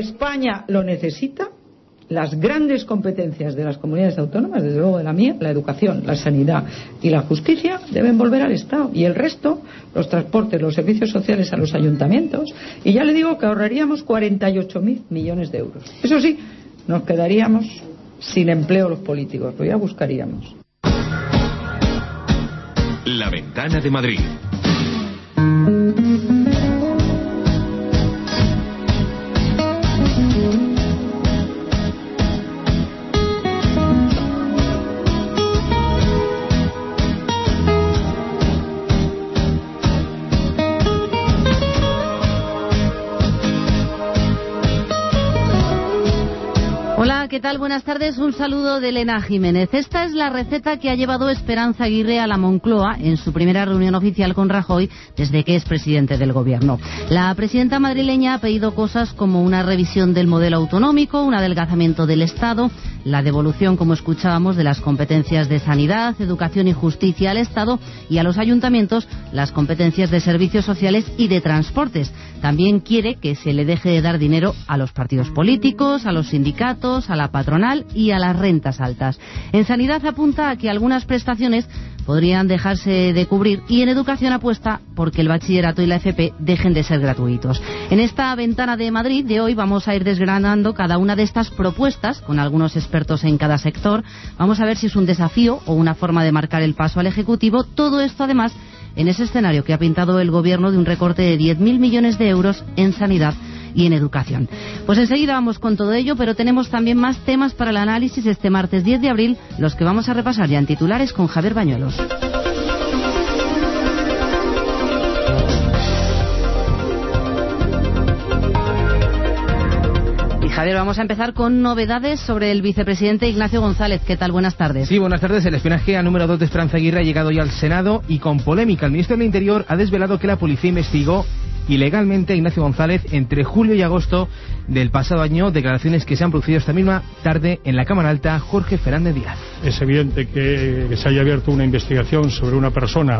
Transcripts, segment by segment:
España lo necesita, las grandes competencias de las comunidades autónomas, desde luego de la mía, la educación, la sanidad y la justicia, deben volver al Estado, y el resto, los transportes, los servicios sociales, a los ayuntamientos. Y ya le digo que ahorraríamos 48.000 millones de euros. Eso sí, nos quedaríamos sin empleo los políticos, pero ya buscaríamos. La Ventana de Madrid. Hola, ¿qué tal? Buenas tardes. Un saludo de Elena Jiménez. Esta es la receta que ha llevado Esperanza Aguirre a la Moncloa en su primera reunión oficial con Rajoy desde que es presidente del Gobierno. La presidenta madrileña ha pedido cosas como una revisión del modelo autonómico, un adelgazamiento del Estado, la devolución, como escuchábamos, de las competencias de sanidad, educación y justicia al Estado, y a los ayuntamientos las competencias de servicios sociales y de transportes. También quiere que se le deje de dar dinero a los partidos políticos, a los sindicatos, a la patronal y a las rentas altas. En sanidad apunta a que algunas prestaciones podrían dejarse de cubrir, y en educación apuesta porque el bachillerato y la FP dejen de ser gratuitos. En esta Ventana de Madrid de hoy vamos a ir desgranando cada una de estas propuestas con algunos expertos en cada sector. Vamos a ver si es un desafío o una forma de marcar el paso al Ejecutivo. Todo esto, además, en ese escenario que ha pintado el Gobierno de un recorte de 10.000 millones de euros en sanidad y en educación. Pues enseguida vamos con todo ello, pero tenemos también más temas para el análisis este martes 10 de abril, los que vamos a repasar ya en titulares con Javier Bañuelos. Javier, vamos a empezar con novedades sobre el vicepresidente Ignacio González. ¿Qué tal? Buenas tardes. Sí, buenas tardes. El espionaje a número 2 de Esperanza Aguirre ha llegado ya al Senado y con polémica. El ministro del Interior ha desvelado que la policía investigó ilegalmente a Ignacio González entre julio y agosto del pasado año, declaraciones que se han producido esta misma tarde en la Cámara Alta. Jorge Fernández Díaz. Es evidente que se haya abierto una investigación sobre una persona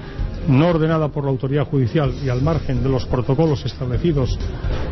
no ordenada por la autoridad judicial y al margen de los protocolos establecidos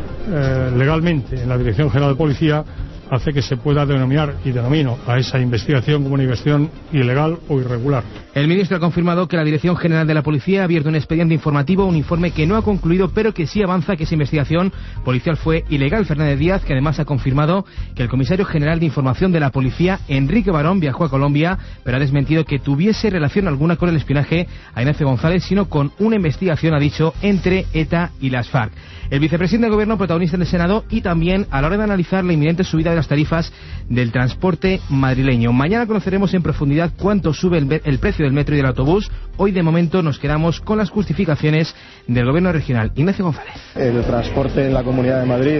legalmente en la Dirección General de Policía, hace que se pueda denominar, y denomino a esa investigación, como una investigación ilegal o irregular. El ministro ha confirmado que la Dirección General de la Policía ha abierto un expediente informativo, un informe que no ha concluido, pero que sí avanza que esa investigación policial fue ilegal. Fernández Díaz, que además ha confirmado que el comisario general de Información de la Policía, Enrique Barón, viajó a Colombia, pero ha desmentido que tuviese relación alguna con el espionaje a Ignacio González, sino con una investigación, ha dicho, entre ETA y las FARC. El vicepresidente del Gobierno, protagonista en el Senado, y también a la hora de analizar la inminente subida de las tarifas del transporte madrileño. Mañana conoceremos en profundidad cuánto sube el precio del metro y del autobús. Hoy, de momento, nos quedamos con las justificaciones del Gobierno regional. Ignacio González. El transporte en la Comunidad de Madrid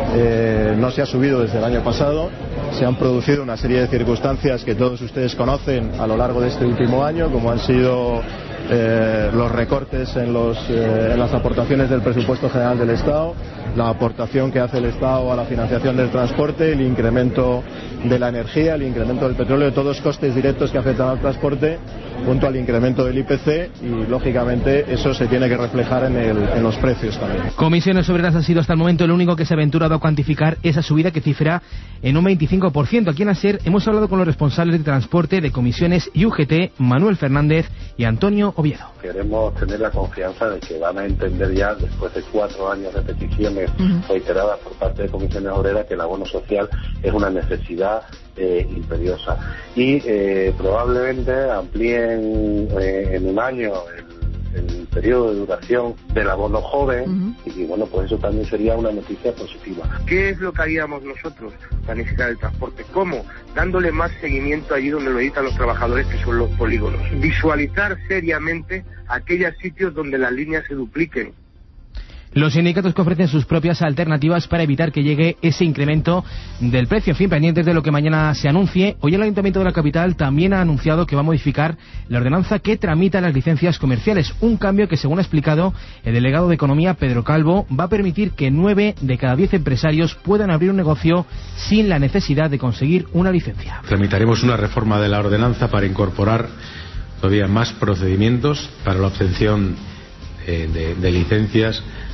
no se ha subido desde el año pasado. Se han producido una serie de circunstancias que todos ustedes conocen a lo largo de este último año, como han sido los recortes en las aportaciones del presupuesto general del Estado, la aportación que hace el Estado a la financiación del transporte, el incremento de la energía, el incremento del petróleo, todos costes directos que afectan al transporte, junto al incremento del IPC, y lógicamente eso se tiene que reflejar en los precios también. Comisiones Obreras ha sido hasta el momento el único que se ha aventurado a cuantificar esa subida, que cifra en un 25%. Aquí en ASER hemos hablado con los responsables de transporte de Comisiones y UGT, Manuel Fernández y Antonio Oviedo. Queremos tener la confianza de que van a entender ya, después de 4 años de peticiones reiteradas por parte de Comisiones Obreras, que el abono social es una necesidad imperiosa, y probablemente amplíen en un año el periodo de duración del abono joven, y bueno, pues eso también sería una noticia positiva. ¿Qué es lo que haríamos nosotros? Planificar el transporte. ¿Cómo? Dándole más seguimiento allí donde lo editan los trabajadores, que son los polígonos. Visualizar seriamente aquellos sitios donde las líneas se dupliquen. Los sindicatos que ofrecen sus propias alternativas para evitar que llegue ese incremento del precio. En fin, pendientes de lo que mañana se anuncie. Hoy el Ayuntamiento de la capital también ha anunciado que va a modificar la ordenanza que tramita las licencias comerciales. Un cambio que, según ha explicado el delegado de Economía, Pedro Calvo, va a permitir que 9 de cada 10 empresarios puedan abrir un negocio sin la necesidad de conseguir una licencia. Tramitaremos una reforma de la ordenanza para incorporar todavía más procedimientos para la obtención de licencias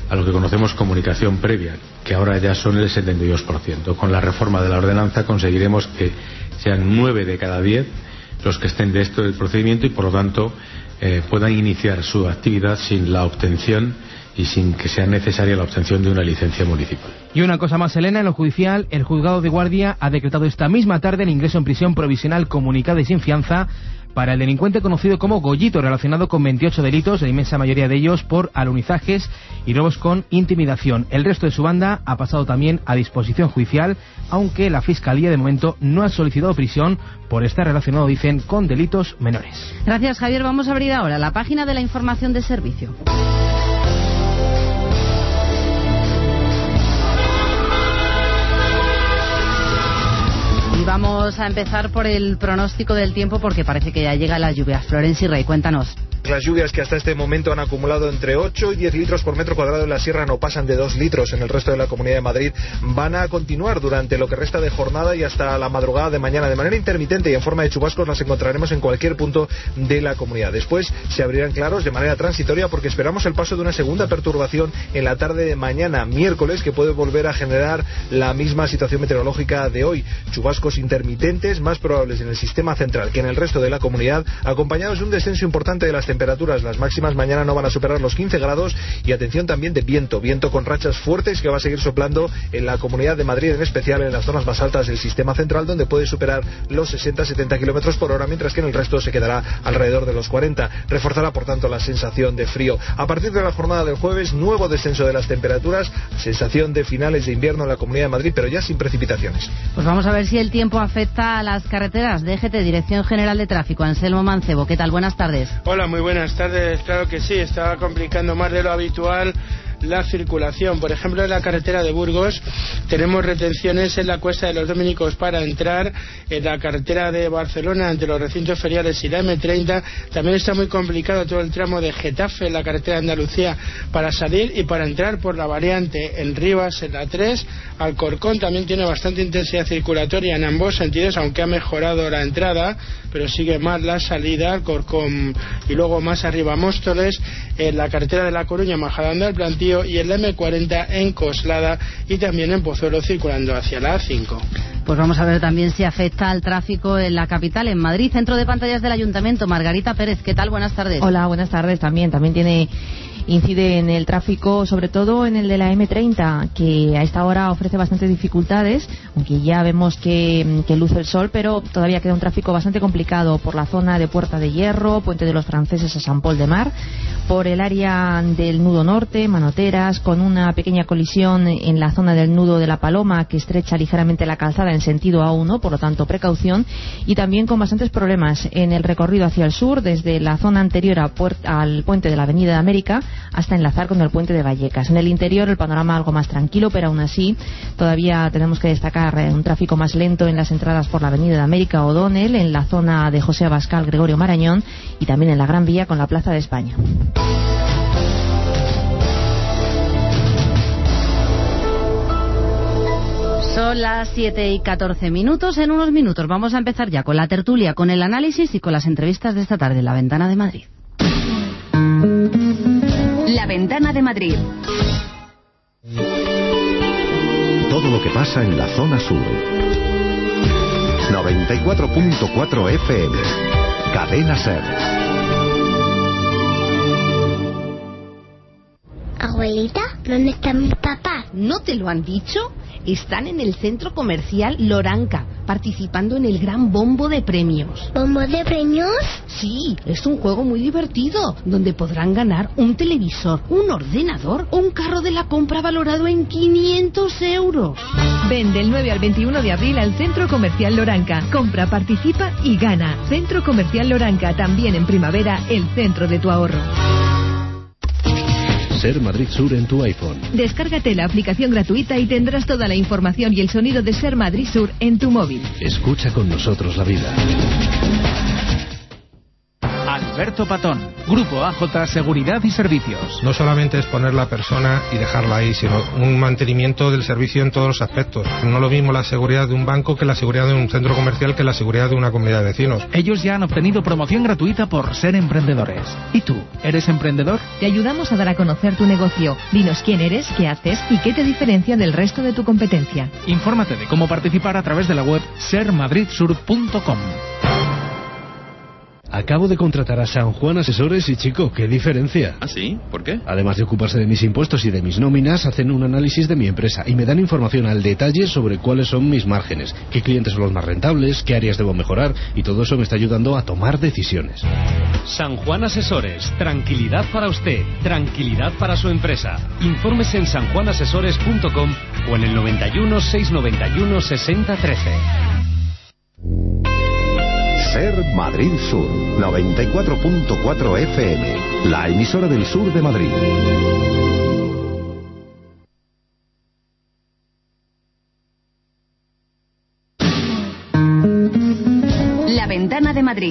a lo que conocemos comunicación previa, que ahora ya son el 72%. Con la reforma de la ordenanza conseguiremos que sean 9 de cada 10 los que estén de esto del procedimiento y por lo tanto puedan iniciar su actividad sin la obtención y sin que sea necesaria la obtención de una licencia municipal. Y una cosa más, Elena, en lo judicial, el juzgado de guardia ha decretado esta misma tarde el ingreso en prisión provisional comunicada y sin fianza para el delincuente conocido como Goyito, relacionado con 28 delitos, la inmensa mayoría de ellos por alunizajes y robos con intimidación. El resto de su banda ha pasado también a disposición judicial, aunque la Fiscalía de momento no ha solicitado prisión por estar relacionado, dicen, con delitos menores. Gracias, Javier. Vamos a abrir ahora la página de la información de servicio. Vamos a empezar por el pronóstico del tiempo porque parece que ya llega la lluvia. Florencio y Rey, cuéntanos. Las lluvias que hasta este momento han acumulado entre 8 y 10 litros por metro cuadrado en la sierra no pasan de 2 litros en el resto de la Comunidad de Madrid. Van a continuar durante lo que resta de jornada y hasta la madrugada de mañana. De manera intermitente y en forma de chubascos las encontraremos en cualquier punto de la comunidad. Después se abrirán claros de manera transitoria porque esperamos el paso de una segunda perturbación en la tarde de mañana, miércoles, que puede volver a generar la misma situación meteorológica de hoy. Chubascos intermitentes más probables en el sistema central que en el resto de la comunidad, acompañados de un descenso importante de las temperaturas. Las máximas mañana no van a superar los 15 grados y atención también de viento con rachas fuertes que va a seguir soplando en la Comunidad de Madrid, en especial en las zonas más altas del sistema central, donde puede superar los 60-70 kilómetros por hora, mientras que en el resto se quedará alrededor de los 40. Reforzará por tanto la sensación de frío. A partir de la jornada del jueves, nuevo descenso de las temperaturas, sensación de finales de invierno en la Comunidad de Madrid, pero ya sin precipitaciones. Pues vamos a ver si el tiempo afecta a las carreteras. DGT, Dirección General de Tráfico, Anselmo Mancebo. ¿Qué tal? Buenas tardes. Hola, muy buenas tardes. Claro que sí, está complicando más de lo habitual la circulación. Por ejemplo, en la carretera de Burgos tenemos retenciones en la Cuesta de los Dominicos para entrar, en la carretera de Barcelona entre los recintos feriales y la M30. También está muy complicado todo el tramo de Getafe en la carretera de Andalucía para salir y para entrar por la variante en Rivas en la 3. Alcorcón también tiene bastante intensidad circulatoria en ambos sentidos, aunque ha mejorado la entrada, pero sigue más la salida. Alcorcón y luego más arriba Móstoles, en la carretera de La Coruña, Majadahonda, El Plantío, y el M40 en Coslada y también en Pozuelo circulando hacia la A5. Pues vamos a ver también si afecta al tráfico en la capital, en Madrid. Centro de pantallas del Ayuntamiento, Margarita Pérez, ¿qué tal? Buenas tardes. Hola, buenas tardes. También incide en el tráfico, sobre todo en el de la M30, que a esta hora ofrece bastantes dificultades, aunque ya vemos que luce el sol, pero todavía queda un tráfico bastante complicado por la zona de Puerta de Hierro, Puente de los Franceses a San Pol de Mar, por el área del nudo norte, Manoteras, con una pequeña colisión en la zona del nudo de la Paloma que estrecha ligeramente la calzada en sentido A1, por lo tanto precaución, y también con bastantes problemas en el recorrido hacia el sur, desde la zona anterior al puente de la Avenida de América hasta enlazar con el puente de Vallecas. En el interior el panorama algo más tranquilo, pero aún así todavía tenemos que destacar un tráfico más lento en las entradas por la Avenida de América O'Donnell, en la zona de José Abascal, Gregorio Marañón y también en la Gran Vía con la Plaza de España. Son las 7:14. En unos minutos vamos a empezar ya con la tertulia, con el análisis y con las entrevistas de esta tarde en La Ventana de Madrid. La Ventana de Madrid. Todo lo que pasa en la zona sur. 94.4 FM. Cadena SER. Abuelita, ¿dónde están mis papás? ¿No te lo han dicho? Están en el centro comercial Loranca, participando en el gran bombo de premios. ¿Bombo de premios? Sí, es un juego muy divertido, donde podrán ganar un televisor, un ordenador o un carro de la compra valorado en 500 euros. Ven del 9 al 21 de abril al Centro Comercial Loranca. Compra, participa y gana. Centro Comercial Loranca, también en primavera, el centro de tu ahorro. Ser Madrid Sur en tu iPhone. Descárgate la aplicación gratuita y tendrás toda la información y el sonido de Ser Madrid Sur en tu móvil. Escucha con nosotros la vida. Alberto Patón, Grupo AJ Seguridad y Servicios. No solamente es poner la persona y dejarla ahí, sino un mantenimiento del servicio en todos los aspectos. No lo mismo la seguridad de un banco que la seguridad de un centro comercial que la seguridad de una comunidad de vecinos. Ellos ya han obtenido promoción gratuita por ser emprendedores. ¿Y tú, eres emprendedor? Te ayudamos a dar a conocer tu negocio. Dinos quién eres, qué haces y qué te diferencia del resto de tu competencia. Infórmate de cómo participar a través de la web sermadridsur.com. Acabo de contratar a San Juan Asesores y, chico, ¿qué diferencia? ¿Ah, sí? ¿Por qué? Además de ocuparse de mis impuestos y de mis nóminas, hacen un análisis de mi empresa y me dan información al detalle sobre cuáles son mis márgenes, qué clientes son los más rentables, qué áreas debo mejorar, y todo eso me está ayudando a tomar decisiones. San Juan Asesores, tranquilidad para usted, tranquilidad para su empresa. Infórmese en sanjuanasesores.com o en el 91 691 6013. Ser Madrid Sur, 94.4 FM, la emisora del sur de Madrid. La Ventana de Madrid.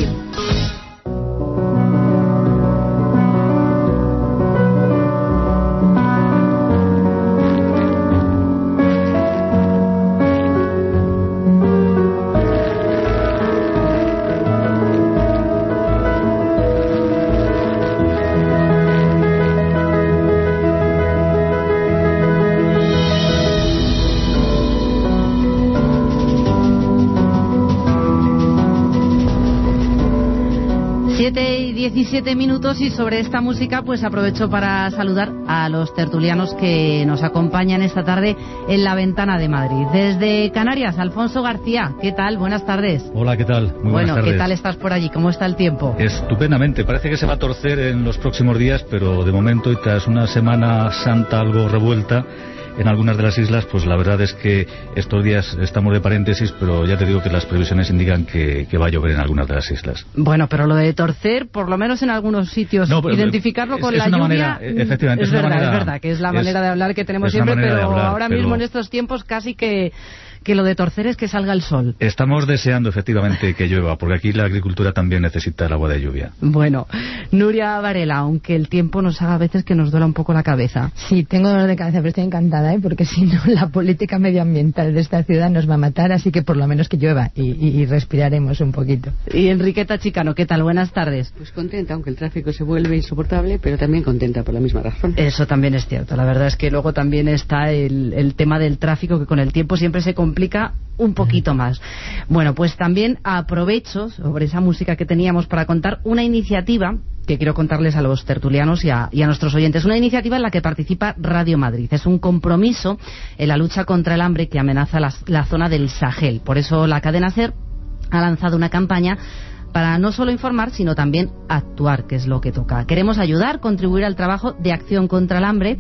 Y 17 minutos, y sobre esta música pues aprovecho para saludar a los tertulianos que nos acompañan esta tarde en La Ventana de Madrid. Desde Canarias, Alfonso García, ¿qué tal? Buenas tardes. Hola, ¿qué tal? Muy buenas tardes. ¿Qué tal estás por allí? ¿Cómo está el tiempo? Estupendamente, parece que se va a torcer en los próximos días, pero de momento, y tras una Semana Santa algo revuelta en algunas de las islas, pues la verdad es que estos días estamos de paréntesis, pero ya te digo que las previsiones indican que va a llover en algunas de las islas. Bueno, pero lo de torcer, por lo menos en algunos sitios, no, identificarlo con la lluvia, manera, efectivamente, es verdad que es la manera de hablar que tenemos siempre, pero ahora mismo en estos tiempos casi que lo de torcer es que salga el sol. Estamos deseando efectivamente que llueva, porque aquí la agricultura también necesita el agua de lluvia. Bueno, Nuria Varela, aunque el tiempo nos haga a veces que nos duela un poco la cabeza. Sí, tengo dolor de cabeza, pero estoy encantada, porque si no la política medioambiental de esta ciudad nos va a matar, así que por lo menos que llueva y respiraremos un poquito. Y Enriqueta Chicano, ¿qué tal? Buenas tardes. Pues contenta, aunque el tráfico se vuelve insoportable, pero también contenta por la misma razón. Eso también es cierto, la verdad es que luego también está el tema del tráfico, que con el tiempo siempre se complica un poquito más. Bueno, pues también aprovecho sobre esa música que teníamos para contar una iniciativa que quiero contarles a los tertulianos y a nuestros oyentes. Una iniciativa en la que participa Radio Madrid. Es un compromiso en la lucha contra el hambre que amenaza la zona del Sahel. Por eso la cadena SER ha lanzado una campaña para no solo informar, sino también actuar, que es lo que toca. Queremos ayudar, contribuir al trabajo de acción contra el hambre.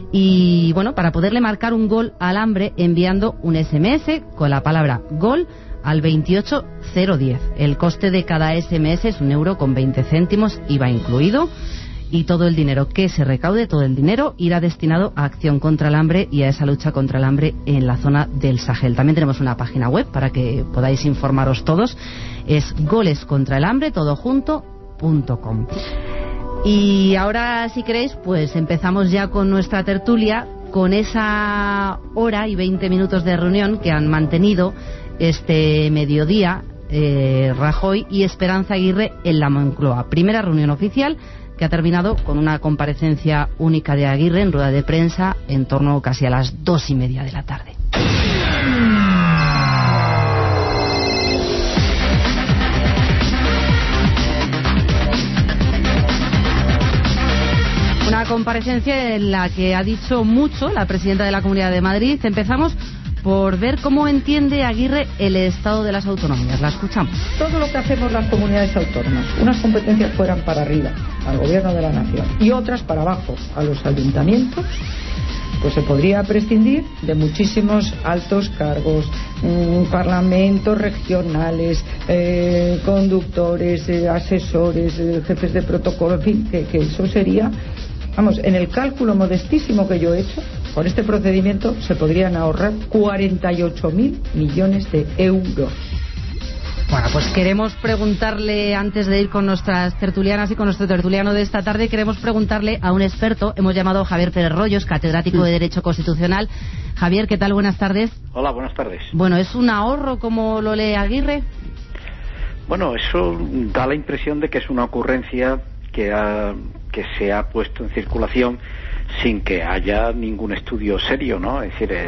Y bueno, para poderle marcar un gol al hambre, enviando un SMS con la palabra gol al 28010. El coste de cada SMS es 1,20 €, IVA incluido, y todo el dinero que se recaude, todo el dinero irá destinado a acción contra el hambre y a esa lucha contra el hambre en la zona del Sahel. También tenemos una página web para que podáis informaros todos, es golescontraelhambre.com. Y ahora, si queréis, pues empezamos ya con nuestra tertulia, con esa hora y 20 minutos de reunión que han mantenido este mediodía Rajoy y Esperanza Aguirre en la Moncloa. Primera reunión oficial que ha terminado con una comparecencia única de Aguirre en rueda de prensa en torno casi a las 2:30 de la tarde. Una comparecencia en la que ha dicho mucho la presidenta de la Comunidad de Madrid. Empezamos por ver cómo entiende Aguirre el estado de las autonomías. La escuchamos. Todo lo que hacemos las comunidades autónomas, unas competencias fueran para arriba, al gobierno de la nación, y otras para abajo, a los ayuntamientos, pues se podría prescindir de muchísimos altos cargos, parlamentos regionales, conductores, asesores, jefes de protocolo, en fin, que eso sería, vamos, en el cálculo modestísimo que yo he hecho, con este procedimiento se podrían ahorrar 48.000 millones de euros. Bueno, pues queremos preguntarle, antes de ir con nuestras tertulianas y con nuestro tertuliano de esta tarde, queremos preguntarle a un experto. Hemos llamado a Javier Pérez Royos, catedrático de Derecho Constitucional. Javier, ¿qué tal? Buenas tardes. Hola, buenas tardes. Bueno, ¿es un ahorro como lo lee Aguirre? Bueno, eso da la impresión de que es una ocurrencia que se ha puesto en circulación sin que haya ningún estudio serio, ¿no? Es decir,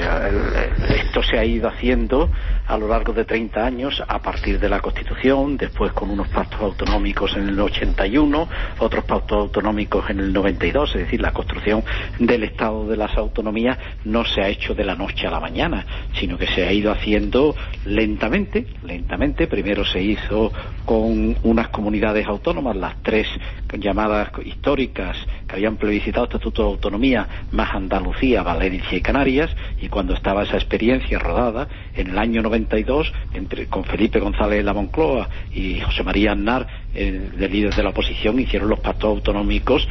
esto se ha ido haciendo a lo largo de 30 años a partir de la Constitución, después con unos pactos autonómicos en el 81, otros pactos autonómicos en el 92, es decir, la construcción del Estado de las autonomías no se ha hecho de la noche a la mañana, sino que se ha ido haciendo lentamente. Primero se hizo con unas comunidades autónomas, las tres llamadas históricas que habían plebiscitado Estatuto de Autonomía, más Andalucía, Valencia y Canarias, y cuando estaba esa experiencia rodada, en el año 92, con Felipe González de la Moncloa y José María Aznar, de líderes de la oposición, hicieron los pactos autonómicos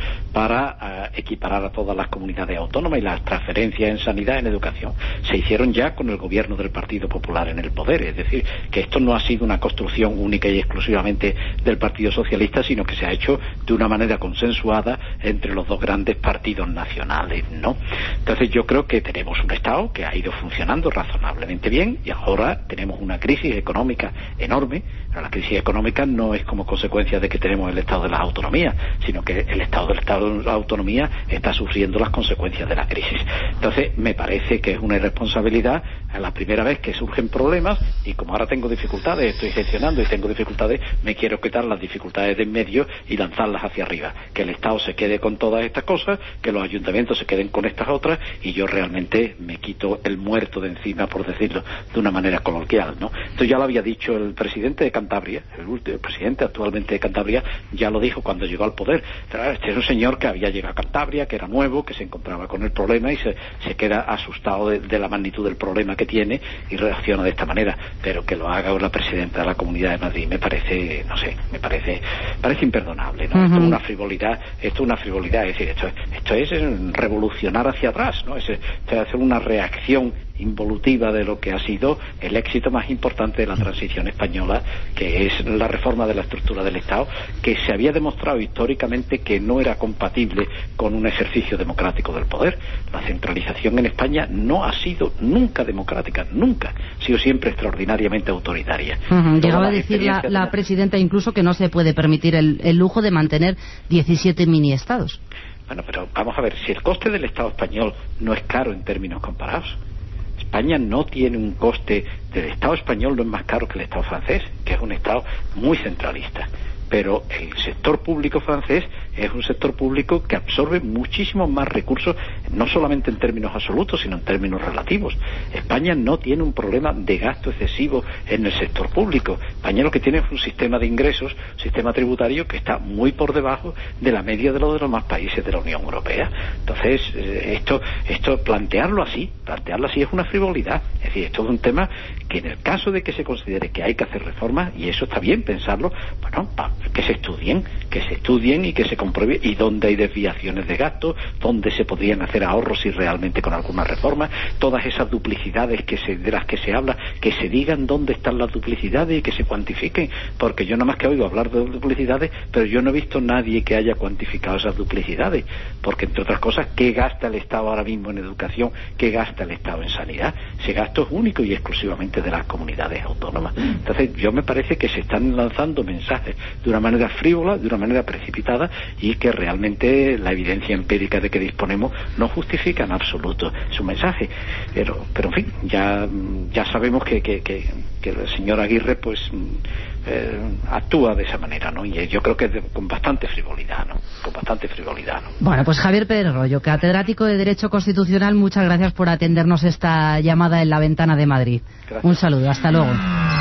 para equiparar a todas las comunidades autónomas, y las transferencias en sanidad, en educación, se hicieron ya con el gobierno del Partido Popular en el poder. Es decir, que esto no ha sido una construcción única y exclusivamente del Partido Socialista, sino que se ha hecho de una manera consensuada entre los dos grandes partidos nacionales, ¿no? Entonces yo creo que tenemos un Estado que ha ido funcionando razonablemente bien, y ahora tenemos una crisis económica enorme. Pero la crisis económica no es como consecuencia de que tenemos el Estado de las autonomías, sino que el Estado de la autonomía está sufriendo las consecuencias de la crisis. Entonces me parece que es una irresponsabilidad a la primera vez que surgen problemas, y como ahora tengo dificultades, estoy gestionando y tengo dificultades, me quiero quitar las dificultades de en medio y lanzarlas hacia arriba. Que el Estado se quede con todas estas cosas, que los ayuntamientos se queden con estas otras, y yo realmente me quito el muerto de encima, por decirlo de una manera coloquial, ¿no? Esto ya lo había dicho el presidente de Cantabria, el presidente actualmente de Cantabria, ya lo dijo cuando llegó al poder. Este es un señor que había llegado a Cantabria, que era nuevo, que se encontraba con el problema y se queda asustado de la magnitud del problema que tiene y reacciona de esta manera. Pero que lo haga la presidenta de la Comunidad de Madrid me parece, no sé, me parece imperdonable, ¿no? Esto es una frivolidad, es decir, esto es revolucionar hacia atrás, ¿no? Esto es hacer una reacción involutiva de lo que ha sido el éxito más importante de la transición española, que es la reforma de la estructura del Estado, que se había demostrado históricamente que no era compatible con un ejercicio democrático del poder. La centralización en España no ha sido nunca democrática, nunca, ha sido siempre extraordinariamente autoritaria. Llegaba a decir la presidenta incluso que no se puede permitir el lujo de mantener 17 mini-estados. Bueno, pero vamos a ver, si el coste del Estado español no es caro en términos comparados, España no tiene un coste del Estado español, no es más caro que el Estado francés, que es un Estado muy centralista. Pero el sector público francés es un sector público que absorbe muchísimos más recursos, no solamente en términos absolutos, sino en términos relativos. España no tiene un problema de gasto excesivo en el sector público. España lo que tiene es un sistema de ingresos, sistema tributario que está muy por debajo de la media de los demás países de la Unión Europea. Entonces, esto plantearlo así es una frivolidad. Es decir, esto es un tema que, en el caso de que se considere que hay que hacer reformas, y eso está bien pensarlo, bueno, que se estudien y que se compruebe, y dónde hay desviaciones de gasto, dónde se podrían hacer ahorros si realmente con alguna reforma, todas esas duplicidades de las que se habla, que se digan dónde están las duplicidades y que se cuantifiquen, porque yo nada más que oigo hablar de duplicidades, pero yo no he visto nadie que haya cuantificado esas duplicidades, porque entre otras cosas, ¿qué gasta el Estado ahora mismo en educación? ¿Qué gasta el Estado en sanidad? Ese gasto es único y exclusivamente de las comunidades autónomas. Entonces yo me parece que se están lanzando mensajes de una manera frívola, de una manera precipitada, y que realmente la evidencia empírica de que disponemos no justifica en absoluto su mensaje. Pero en fin, ya sabemos que el señor Aguirre pues actúa de esa manera, ¿no? Y yo creo que con bastante frivolidad, ¿no? Bueno, pues Javier Pérez Royo, catedrático de Derecho Constitucional, muchas gracias por atendernos esta llamada en La Ventana de Madrid. Gracias. Un saludo, hasta luego.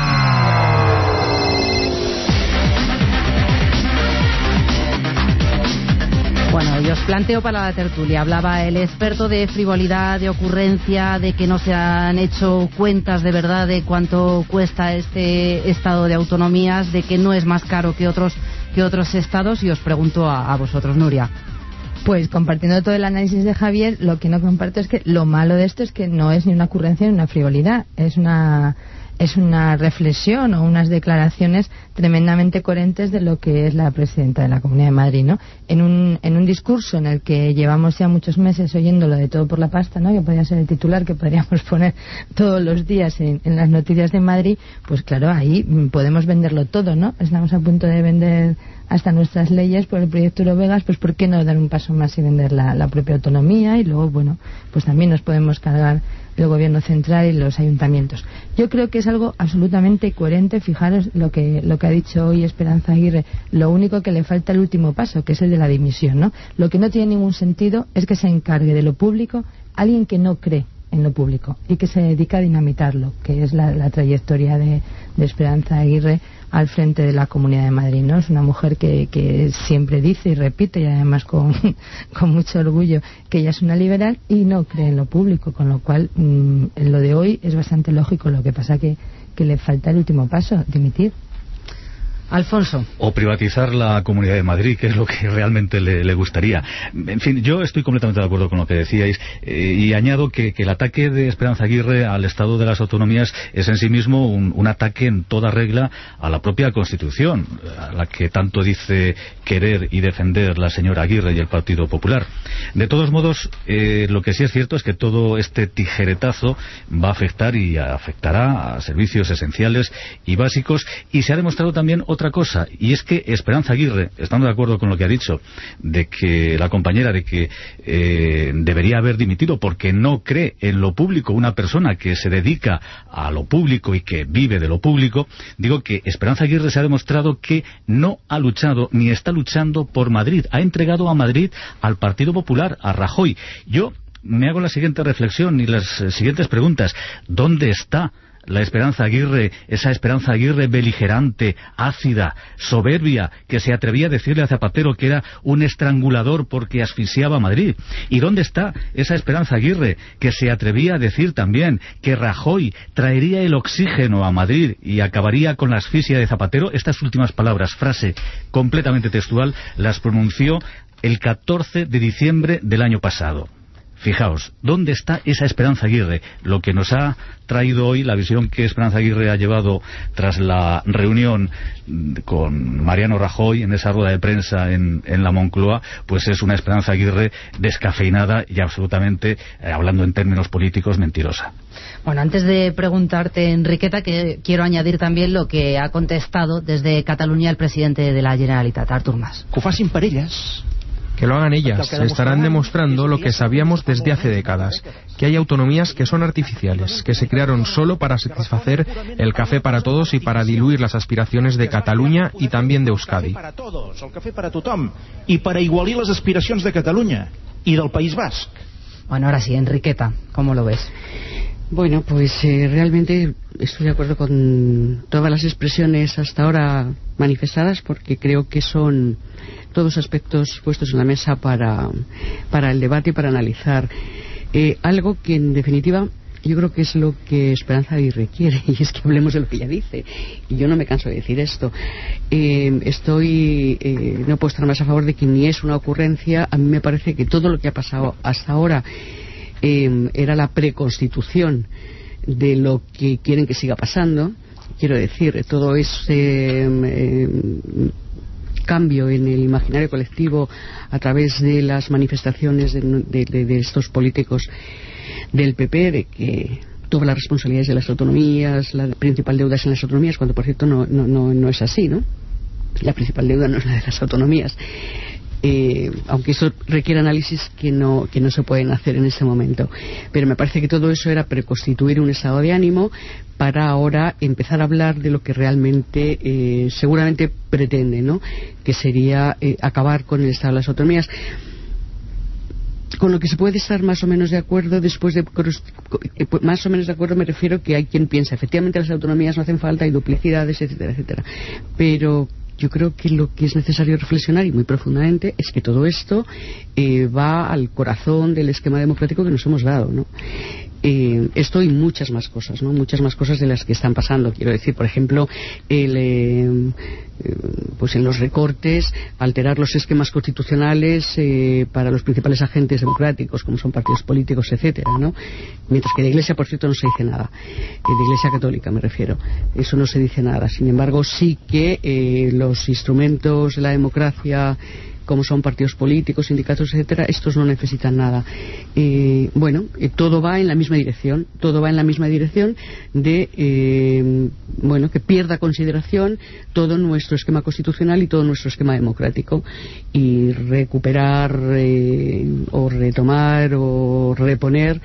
Bueno, y os planteo para la tertulia. Hablaba el experto de frivolidad, de ocurrencia, de que no se han hecho cuentas de verdad de cuánto cuesta este estado de autonomías, de que no es más caro que otros estados, y os pregunto a vosotros, Nuria. Pues compartiendo todo el análisis de Javier, lo que no comparto es que lo malo de esto es que no es ni una ocurrencia ni una frivolidad, es una es una reflexión o unas declaraciones tremendamente coherentes de lo que es la presidenta de la Comunidad de Madrid, ¿no? En un discurso en el que llevamos ya muchos meses oyéndolo de todo por la pasta, ¿no? Que podría ser el titular que podríamos poner todos los días en las noticias de Madrid, pues claro, ahí podemos venderlo todo, ¿no? Estamos a punto de vender hasta nuestras leyes por el proyecto Eurovegas, pues ¿por qué no dar un paso más y vender la propia autonomía? Y luego, bueno, pues también nos podemos cargar el gobierno central y los ayuntamientos. Yo creo que es algo absolutamente coherente. Fijaros lo que ha dicho hoy Esperanza Aguirre. Lo único que le falta el último paso, que es el de la dimisión, ¿no? Lo que no tiene ningún sentido es que se encargue de lo público alguien que no cree en lo público y que se dedica a dinamitarlo, que es la trayectoria de Esperanza Aguirre al frente de la Comunidad de Madrid, ¿no? Es una mujer que siempre dice y repite, y además con mucho orgullo, que ella es una liberal y no cree en lo público, con lo cual en lo de hoy es bastante lógico. Lo que pasa que le falta el último paso, dimitir. Alfonso. O privatizar la Comunidad de Madrid, que es lo que realmente le gustaría. En fin, yo estoy completamente de acuerdo con lo que decíais, y añado que el ataque de Esperanza Aguirre al Estado de las Autonomías es en sí mismo un ataque en toda regla a la propia Constitución, a la que tanto dice querer y defender la señora Aguirre y el Partido Popular. De todos modos, lo que sí es cierto es que todo este tijeretazo va a afectar y afectará a servicios esenciales y básicos, y se ha demostrado también otra cosa, y es que Esperanza Aguirre, estando de acuerdo con lo que ha dicho, de que la compañera, de que debería haber dimitido porque no cree en lo público, una persona que se dedica a lo público y que vive de lo público, digo que Esperanza Aguirre se ha demostrado que no ha luchado ni está luchando por Madrid, ha entregado a Madrid al Partido Popular, a Rajoy. Yo me hago la siguiente reflexión y las siguientes preguntas. ¿Dónde está la Esperanza Aguirre, esa Esperanza Aguirre beligerante, ácida, soberbia, que se atrevía a decirle a Zapatero que era un estrangulador porque asfixiaba a Madrid? ¿Y dónde está esa Esperanza Aguirre que se atrevía a decir también que Rajoy traería el oxígeno a Madrid y acabaría con la asfixia de Zapatero? Estas últimas palabras, frase completamente textual, las pronunció el 14 de diciembre del año pasado. Fijaos, ¿dónde está esa Esperanza Aguirre? Lo que nos ha traído hoy, la visión que Esperanza Aguirre ha llevado tras la reunión con Mariano Rajoy en esa rueda de prensa en la Moncloa, pues es una Esperanza Aguirre descafeinada y absolutamente, hablando en términos políticos, mentirosa. Bueno, antes de preguntarte, Enriqueta, que quiero añadir también lo que ha contestado desde Cataluña el presidente de la Generalitat, Artur Mas. Que ho facin per elles. Que lo hagan ellas. Estarán demostrando lo que sabíamos desde hace décadas, que hay autonomías que son artificiales, que se crearon solo para satisfacer el café para todos y para diluir las aspiraciones de Cataluña y también de Euskadi. El café para tothom y para igualir las aspiraciones de Cataluña y del País Vasco. Bueno, ahora sí, Enriqueta, ¿cómo lo ves? Bueno, pues realmente estoy de acuerdo con todas las expresiones hasta ahora manifestadas, porque creo que son todos aspectos puestos en la mesa para el debate y para analizar algo que en definitiva yo creo que es lo que Esperanza Aguirre quiere, y es que hablemos de lo que ella dice, y yo no me canso de decir esto. No puedo estar más a favor de que ni es una ocurrencia. A mí me parece que todo lo que ha pasado hasta ahora era la preconstitución de lo que quieren que siga pasando. Quiero decir, todo ese cambio en el imaginario colectivo a través de las manifestaciones de estos políticos del PP, de que todas las responsabilidades de las autonomías, la principal deuda es en las autonomías, cuando por cierto no es así, ¿no? La principal deuda no es la de las autonomías. Aunque eso requiere análisis que no se pueden hacer en ese momento, pero me parece que todo eso era preconstituir un estado de ánimo para ahora empezar a hablar de lo que realmente seguramente pretende, ¿no? Que sería acabar con el estado de las autonomías, con lo que se puede estar más o menos de acuerdo. Más o menos de acuerdo me refiero que hay quien piensa efectivamente las autonomías no hacen falta, hay duplicidades, etcétera, etcétera, pero yo creo que lo que es necesario reflexionar, y muy profundamente, es que todo esto va al corazón del esquema democrático que nos hemos dado, ¿no? Esto y muchas más cosas, ¿no? Muchas más cosas de las que están pasando. Quiero decir, por ejemplo, pues en los recortes, alterar los esquemas constitucionales para los principales agentes democráticos, como son partidos políticos, etcétera, ¿no? Mientras que de Iglesia, por cierto, no se dice nada. De Iglesia Católica me refiero. Eso no se dice nada. Sin embargo, sí que los instrumentos de la democracia, como son partidos políticos, sindicatos, etcétera, estos no necesitan nada. Todo va en la misma dirección. Todo va en la misma dirección de que pierda consideración todo nuestro esquema constitucional y todo nuestro esquema democrático, y recuperar o retomar o reponer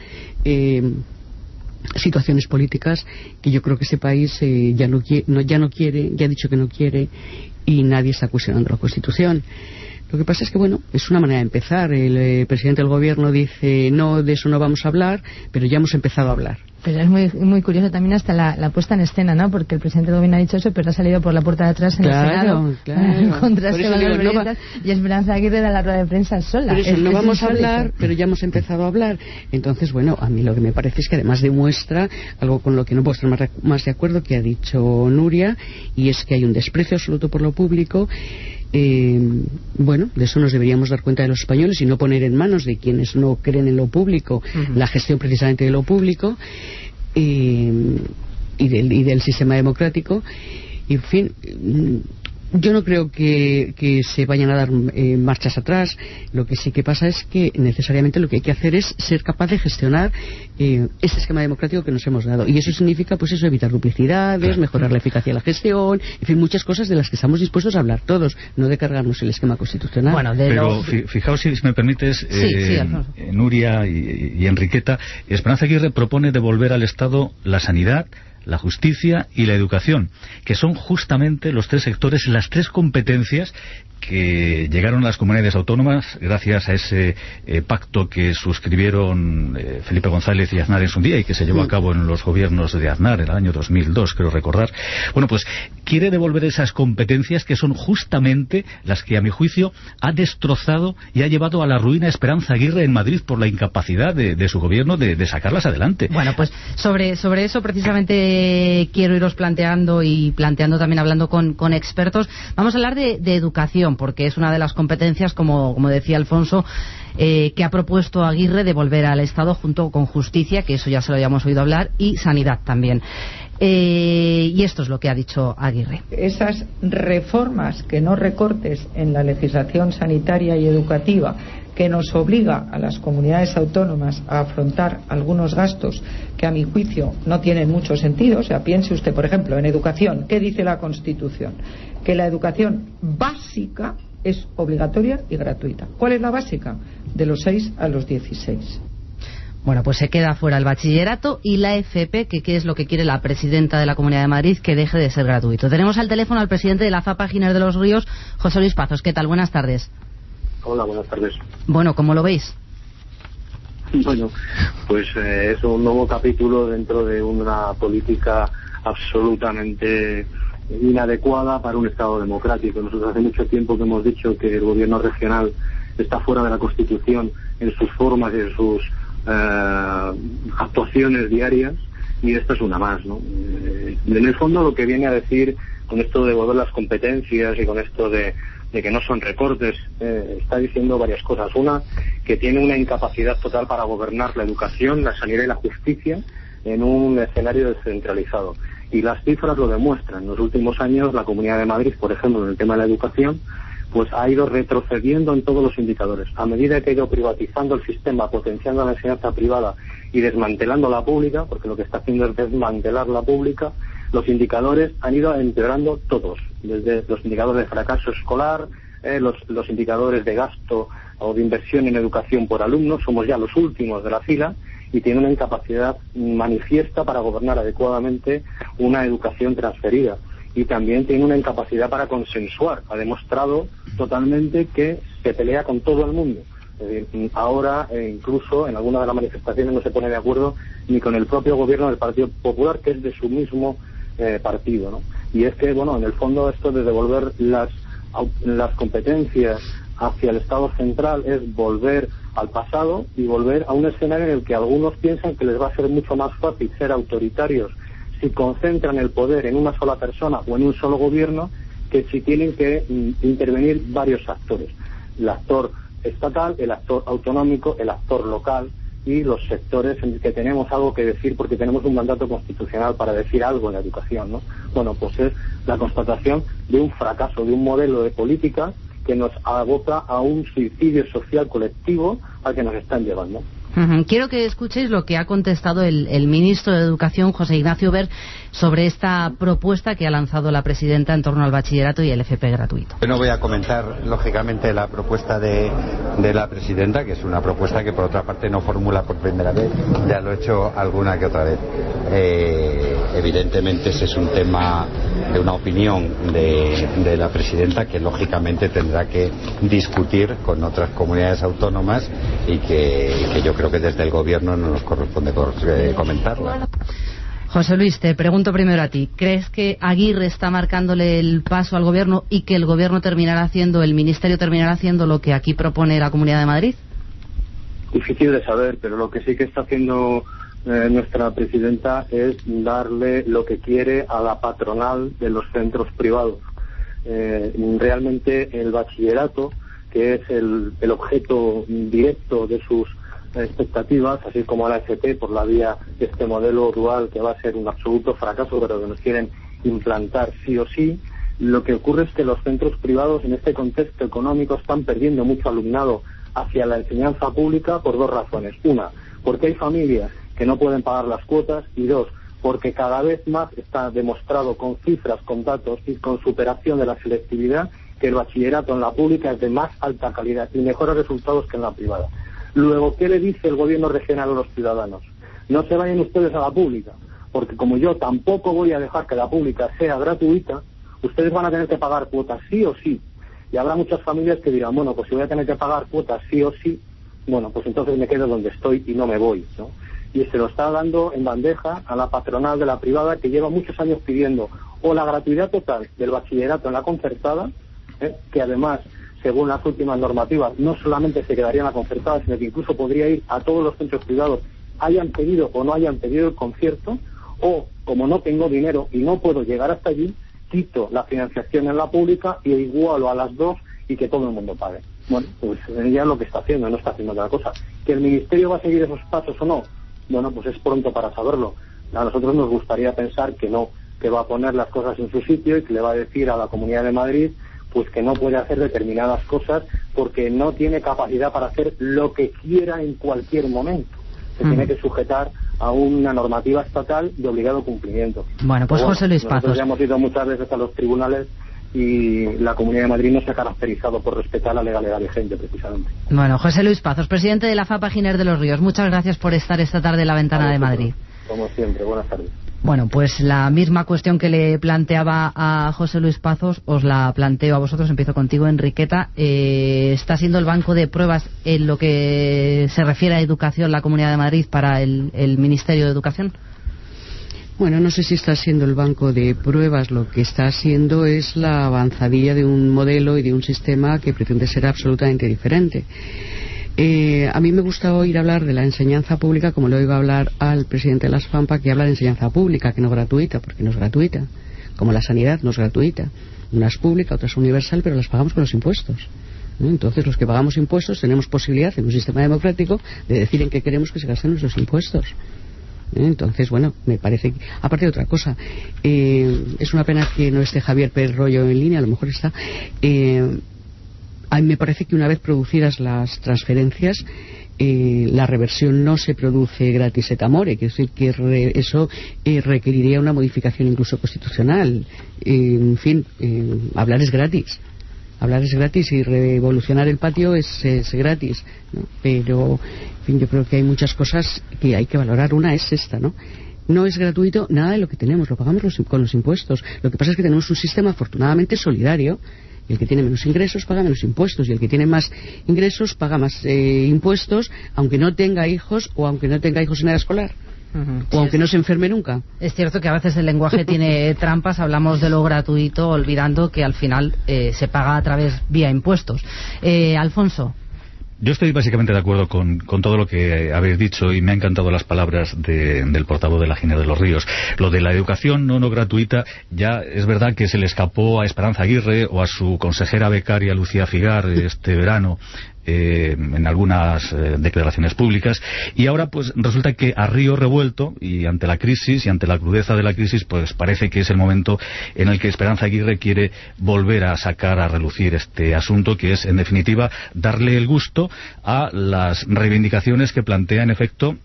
situaciones políticas que yo creo que ese país ya no quiere, ya ha dicho que no quiere, y nadie está cuestionando la Constitución. Lo que pasa es que, es una manera de empezar. El presidente del gobierno dice, no, de eso no vamos a hablar, pero ya hemos empezado a hablar. Pero es muy, muy curioso también hasta la puesta en escena, ¿no? Porque el presidente del gobierno ha dicho eso, pero ha salido por la puerta de atrás en el Senado. Claro. Contra Esteban y Esperanza Aguirre da la rueda de prensa sola. Pero eso, no vamos a hablar, pero ya hemos empezado a hablar. Entonces, a mí lo que me parece es que además demuestra algo con lo que no puedo estar más de acuerdo, que ha dicho Nuria, y es que hay un desprecio absoluto por lo público. De eso nos deberíamos dar cuenta de los españoles y no poner en manos de quienes no creen en lo público la gestión precisamente de lo público y del sistema democrático. Y, en fin, yo no creo que se vayan a dar marchas atrás. Lo que sí que pasa es que necesariamente lo que hay que hacer es ser capaz de gestionar este esquema democrático que nos hemos dado, y eso significa evitar duplicidades, mejorar la eficacia de la gestión, en fin, muchas cosas de las que estamos dispuestos a hablar todos, no de cargarnos el esquema constitucional. Pero fijaos, si me permites, Nuria y Enriqueta, Esperanza Aguirre propone devolver al Estado la sanidad, la justicia y la educación, que son justamente los tres sectores, las tres competencias que llegaron a las comunidades autónomas gracias a ese pacto que suscribieron Felipe González y Aznar en su día, y que se llevó a cabo en los gobiernos de Aznar en el año 2002, creo recordar. Quiere devolver esas competencias que son justamente las que, a mi juicio, ha destrozado y ha llevado a la ruina a Esperanza Aguirre en Madrid por la incapacidad de su gobierno de sacarlas adelante. Sobre eso precisamente quiero iros planteando también, hablando con expertos. Vamos a hablar de educación, porque es una de las competencias, como decía Alfonso, que ha propuesto Aguirre devolver al Estado, junto con justicia, que eso ya se lo habíamos oído hablar, y sanidad también. Y esto es lo que ha dicho Aguirre. Esas reformas, que no recortes en la legislación sanitaria y educativa, que nos obliga a las comunidades autónomas a afrontar algunos gastos que, a mi juicio, no tienen mucho sentido. O sea, piense usted, por ejemplo, en educación. ¿Qué dice la Constitución? Que la educación básica es obligatoria y gratuita. ¿Cuál es la básica? De los 6 a los 16. Se queda fuera el bachillerato y la FP, que qué es lo que quiere la presidenta de la Comunidad de Madrid, que deje de ser gratuito. Tenemos al teléfono al presidente de la FAPA Giner de los Ríos, José Luis Pazos. ¿Qué tal? Buenas tardes. Hola, buenas tardes. ¿Cómo lo veis? Es un nuevo capítulo dentro de una política absolutamente inadecuada para un Estado democrático. Nosotros hace mucho tiempo que hemos dicho que el gobierno regional está fuera de la Constitución en sus formas y en sus actuaciones diarias, y esta es una más, ¿no? En el fondo, lo que viene a decir con esto de devolver las competencias y con esto de que no son recortes, está diciendo varias cosas. Una, que tiene una incapacidad total para gobernar la educación, la sanidad y la justicia en un escenario descentralizado. Y las cifras lo demuestran. En los últimos años, la Comunidad de Madrid, por ejemplo, en el tema de la educación, ha ido retrocediendo en todos los indicadores. A medida que ha ido privatizando el sistema, potenciando la enseñanza privada y desmantelando la pública, porque lo que está haciendo es desmantelar la pública, los indicadores han ido empeorando todos, desde los indicadores de fracaso escolar, los indicadores de gasto o de inversión en educación por alumno. Somos ya los últimos de la fila, y tiene una incapacidad manifiesta para gobernar adecuadamente una educación transferida. Y también tiene una incapacidad para consensuar. Ha demostrado totalmente que se pelea con todo el mundo. Es decir, ahora incluso en algunas de las manifestaciones no se pone de acuerdo ni con el propio gobierno del Partido Popular, que es de su mismo partido, ¿no? Y es que, en el fondo, esto de devolver las competencias hacia el Estado central es volver al pasado y volver a un escenario en el que algunos piensan que les va a ser mucho más fácil ser autoritarios si concentran el poder en una sola persona o en un solo gobierno, que si tienen que intervenir varios actores: el actor estatal, el actor autonómico, el actor local y los sectores en los que tenemos algo que decir porque tenemos un mandato constitucional para decir algo en la educación, ¿no? Bueno, pues es la constatación de un fracaso, de un modelo de política que nos aboca a un suicidio social colectivo al que nos están llevando. Quiero que escuchéis lo que ha contestado el ministro de Educación, José Ignacio Wert, sobre esta propuesta que ha lanzado la presidenta en torno al bachillerato y el FP gratuito. Yo no voy a comentar, lógicamente, la propuesta de la presidenta, que es una propuesta que, por otra parte, no formula por primera vez, ya lo he hecho alguna que otra vez. Evidentemente, ese es un tema de una opinión de la presidenta que, lógicamente, tendrá que discutir con otras comunidades autónomas y que yo creo que desde el Gobierno no nos corresponde comentarla. José Luis, te pregunto primero a ti. ¿Crees que Aguirre está marcándole el paso al Gobierno y que el Gobierno terminará haciendo, el Ministerio terminará haciendo lo que aquí propone la Comunidad de Madrid? Difícil de saber, pero lo que sí que está haciendo nuestra presidenta es darle lo que quiere a la patronal de los centros privados. Realmente el bachillerato, que es el objeto directo de sus expectativas, así como la FP por la vía de este modelo dual que va a ser un absoluto fracaso, pero que nos quieren implantar sí o sí. Lo que ocurre es que los centros privados en este contexto económico están perdiendo mucho alumnado hacia la enseñanza pública por dos razones: una, porque hay familias que no pueden pagar las cuotas, y dos, porque cada vez más está demostrado con cifras, con datos y con superación de la selectividad que el bachillerato en la pública es de más alta calidad y mejores resultados que en la privada. Luego, ¿qué le dice el Gobierno regional a los ciudadanos? No se vayan ustedes a la pública, porque como yo tampoco voy a dejar que la pública sea gratuita, ustedes van a tener que pagar cuotas sí o sí. Y habrá muchas familias que dirán, bueno, pues si voy a tener que pagar cuotas sí o sí, bueno, pues entonces me quedo donde estoy y no me voy, ¿no? Y se lo está dando en bandeja a la patronal de la privada, que lleva muchos años pidiendo o la gratuidad total del bachillerato en la concertada, que además, según las últimas normativas, no solamente se quedaría en la concertada, sino que incluso podría ir a todos los centros privados, hayan pedido o no hayan pedido el concierto, o como no tengo dinero y no puedo llegar hasta allí, quito la financiación en la pública y igualo a las dos y que todo el mundo pague. Bueno, pues ella es lo que está haciendo, no está haciendo otra cosa. ¿Que el Ministerio va a seguir esos pasos o no? Bueno, pues es pronto para saberlo. A nosotros nos gustaría pensar que no, que va a poner las cosas en su sitio y que le va a decir a la Comunidad de Madrid pues que no puede hacer determinadas cosas porque no tiene capacidad para hacer lo que quiera en cualquier momento. Se tiene que sujetar a una normativa estatal de obligado cumplimiento. Bueno, pues José Luis Pazos. Nosotros ya hemos ido muchas veces a los tribunales y la Comunidad de Madrid no se ha caracterizado por respetar la legalidad vigente, precisamente. Bueno, José Luis Pazos, presidente de la FAPA Giner de los Ríos, muchas gracias por estar esta tarde en la Ventana de Madrid. Como siempre, buenas tardes. Bueno, pues la misma cuestión que le planteaba a José Luis Pazos, os la planteo a vosotros. Empiezo contigo, Enriqueta. ¿Está siendo el banco de pruebas en lo que se refiere a educación la Comunidad de Madrid para el Ministerio de Educación? Bueno, no sé si está siendo el banco de pruebas. Lo que está haciendo es la avanzadilla de un modelo y de un sistema que pretende ser absolutamente diferente. A mí me gusta oír hablar de la enseñanza pública como le oigo hablar al presidente de las FAMPA, que habla de enseñanza pública, que no gratuita, porque no es gratuita. Como la sanidad no es gratuita. Una es pública, otra es universal, pero las pagamos con los impuestos. Entonces, los que pagamos impuestos tenemos posibilidad en un sistema democrático de decir en qué queremos que se gasten nuestros impuestos. Entonces, bueno, me parece que, aparte de otra cosa, es una pena que no esté Javier Pérez Royo en línea, a lo mejor está. A mí me parece que una vez producidas las transferencias, la reversión no se produce gratis et amore, que decir que eso requeriría una modificación incluso constitucional. En fin, hablar es gratis. Hablar es gratis y revolucionar el patio es gratis, ¿no? Pero, en fin, yo creo que hay muchas cosas que hay que valorar. Una es esta, ¿no? No es gratuito nada de lo que tenemos, lo pagamos con los impuestos. Lo que pasa es que tenemos un sistema afortunadamente solidario. Y el que tiene menos ingresos paga menos impuestos, y el que tiene más ingresos paga más impuestos, aunque no tenga hijos o aunque no tenga hijos en edad escolar. o aunque no se enferme nunca. Es cierto que a veces el lenguaje tiene trampas, hablamos de lo gratuito olvidando que al final se paga a través vía impuestos. Alfonso. Yo estoy básicamente de acuerdo con todo lo que habéis dicho y me han encantado las palabras del portavoz de la Ginebra de los Ríos. Lo de la educación no gratuita ya es verdad que se le escapó a Esperanza Aguirre o a su consejera becaria Lucía Figar este verano, en algunas declaraciones públicas, y ahora pues resulta que a río revuelto y ante la crisis y ante la crudeza de la crisis, pues parece que es el momento en el que Esperanza Aguirre quiere volver a sacar a relucir este asunto, que es en definitiva darle el gusto a las reivindicaciones que plantean en efecto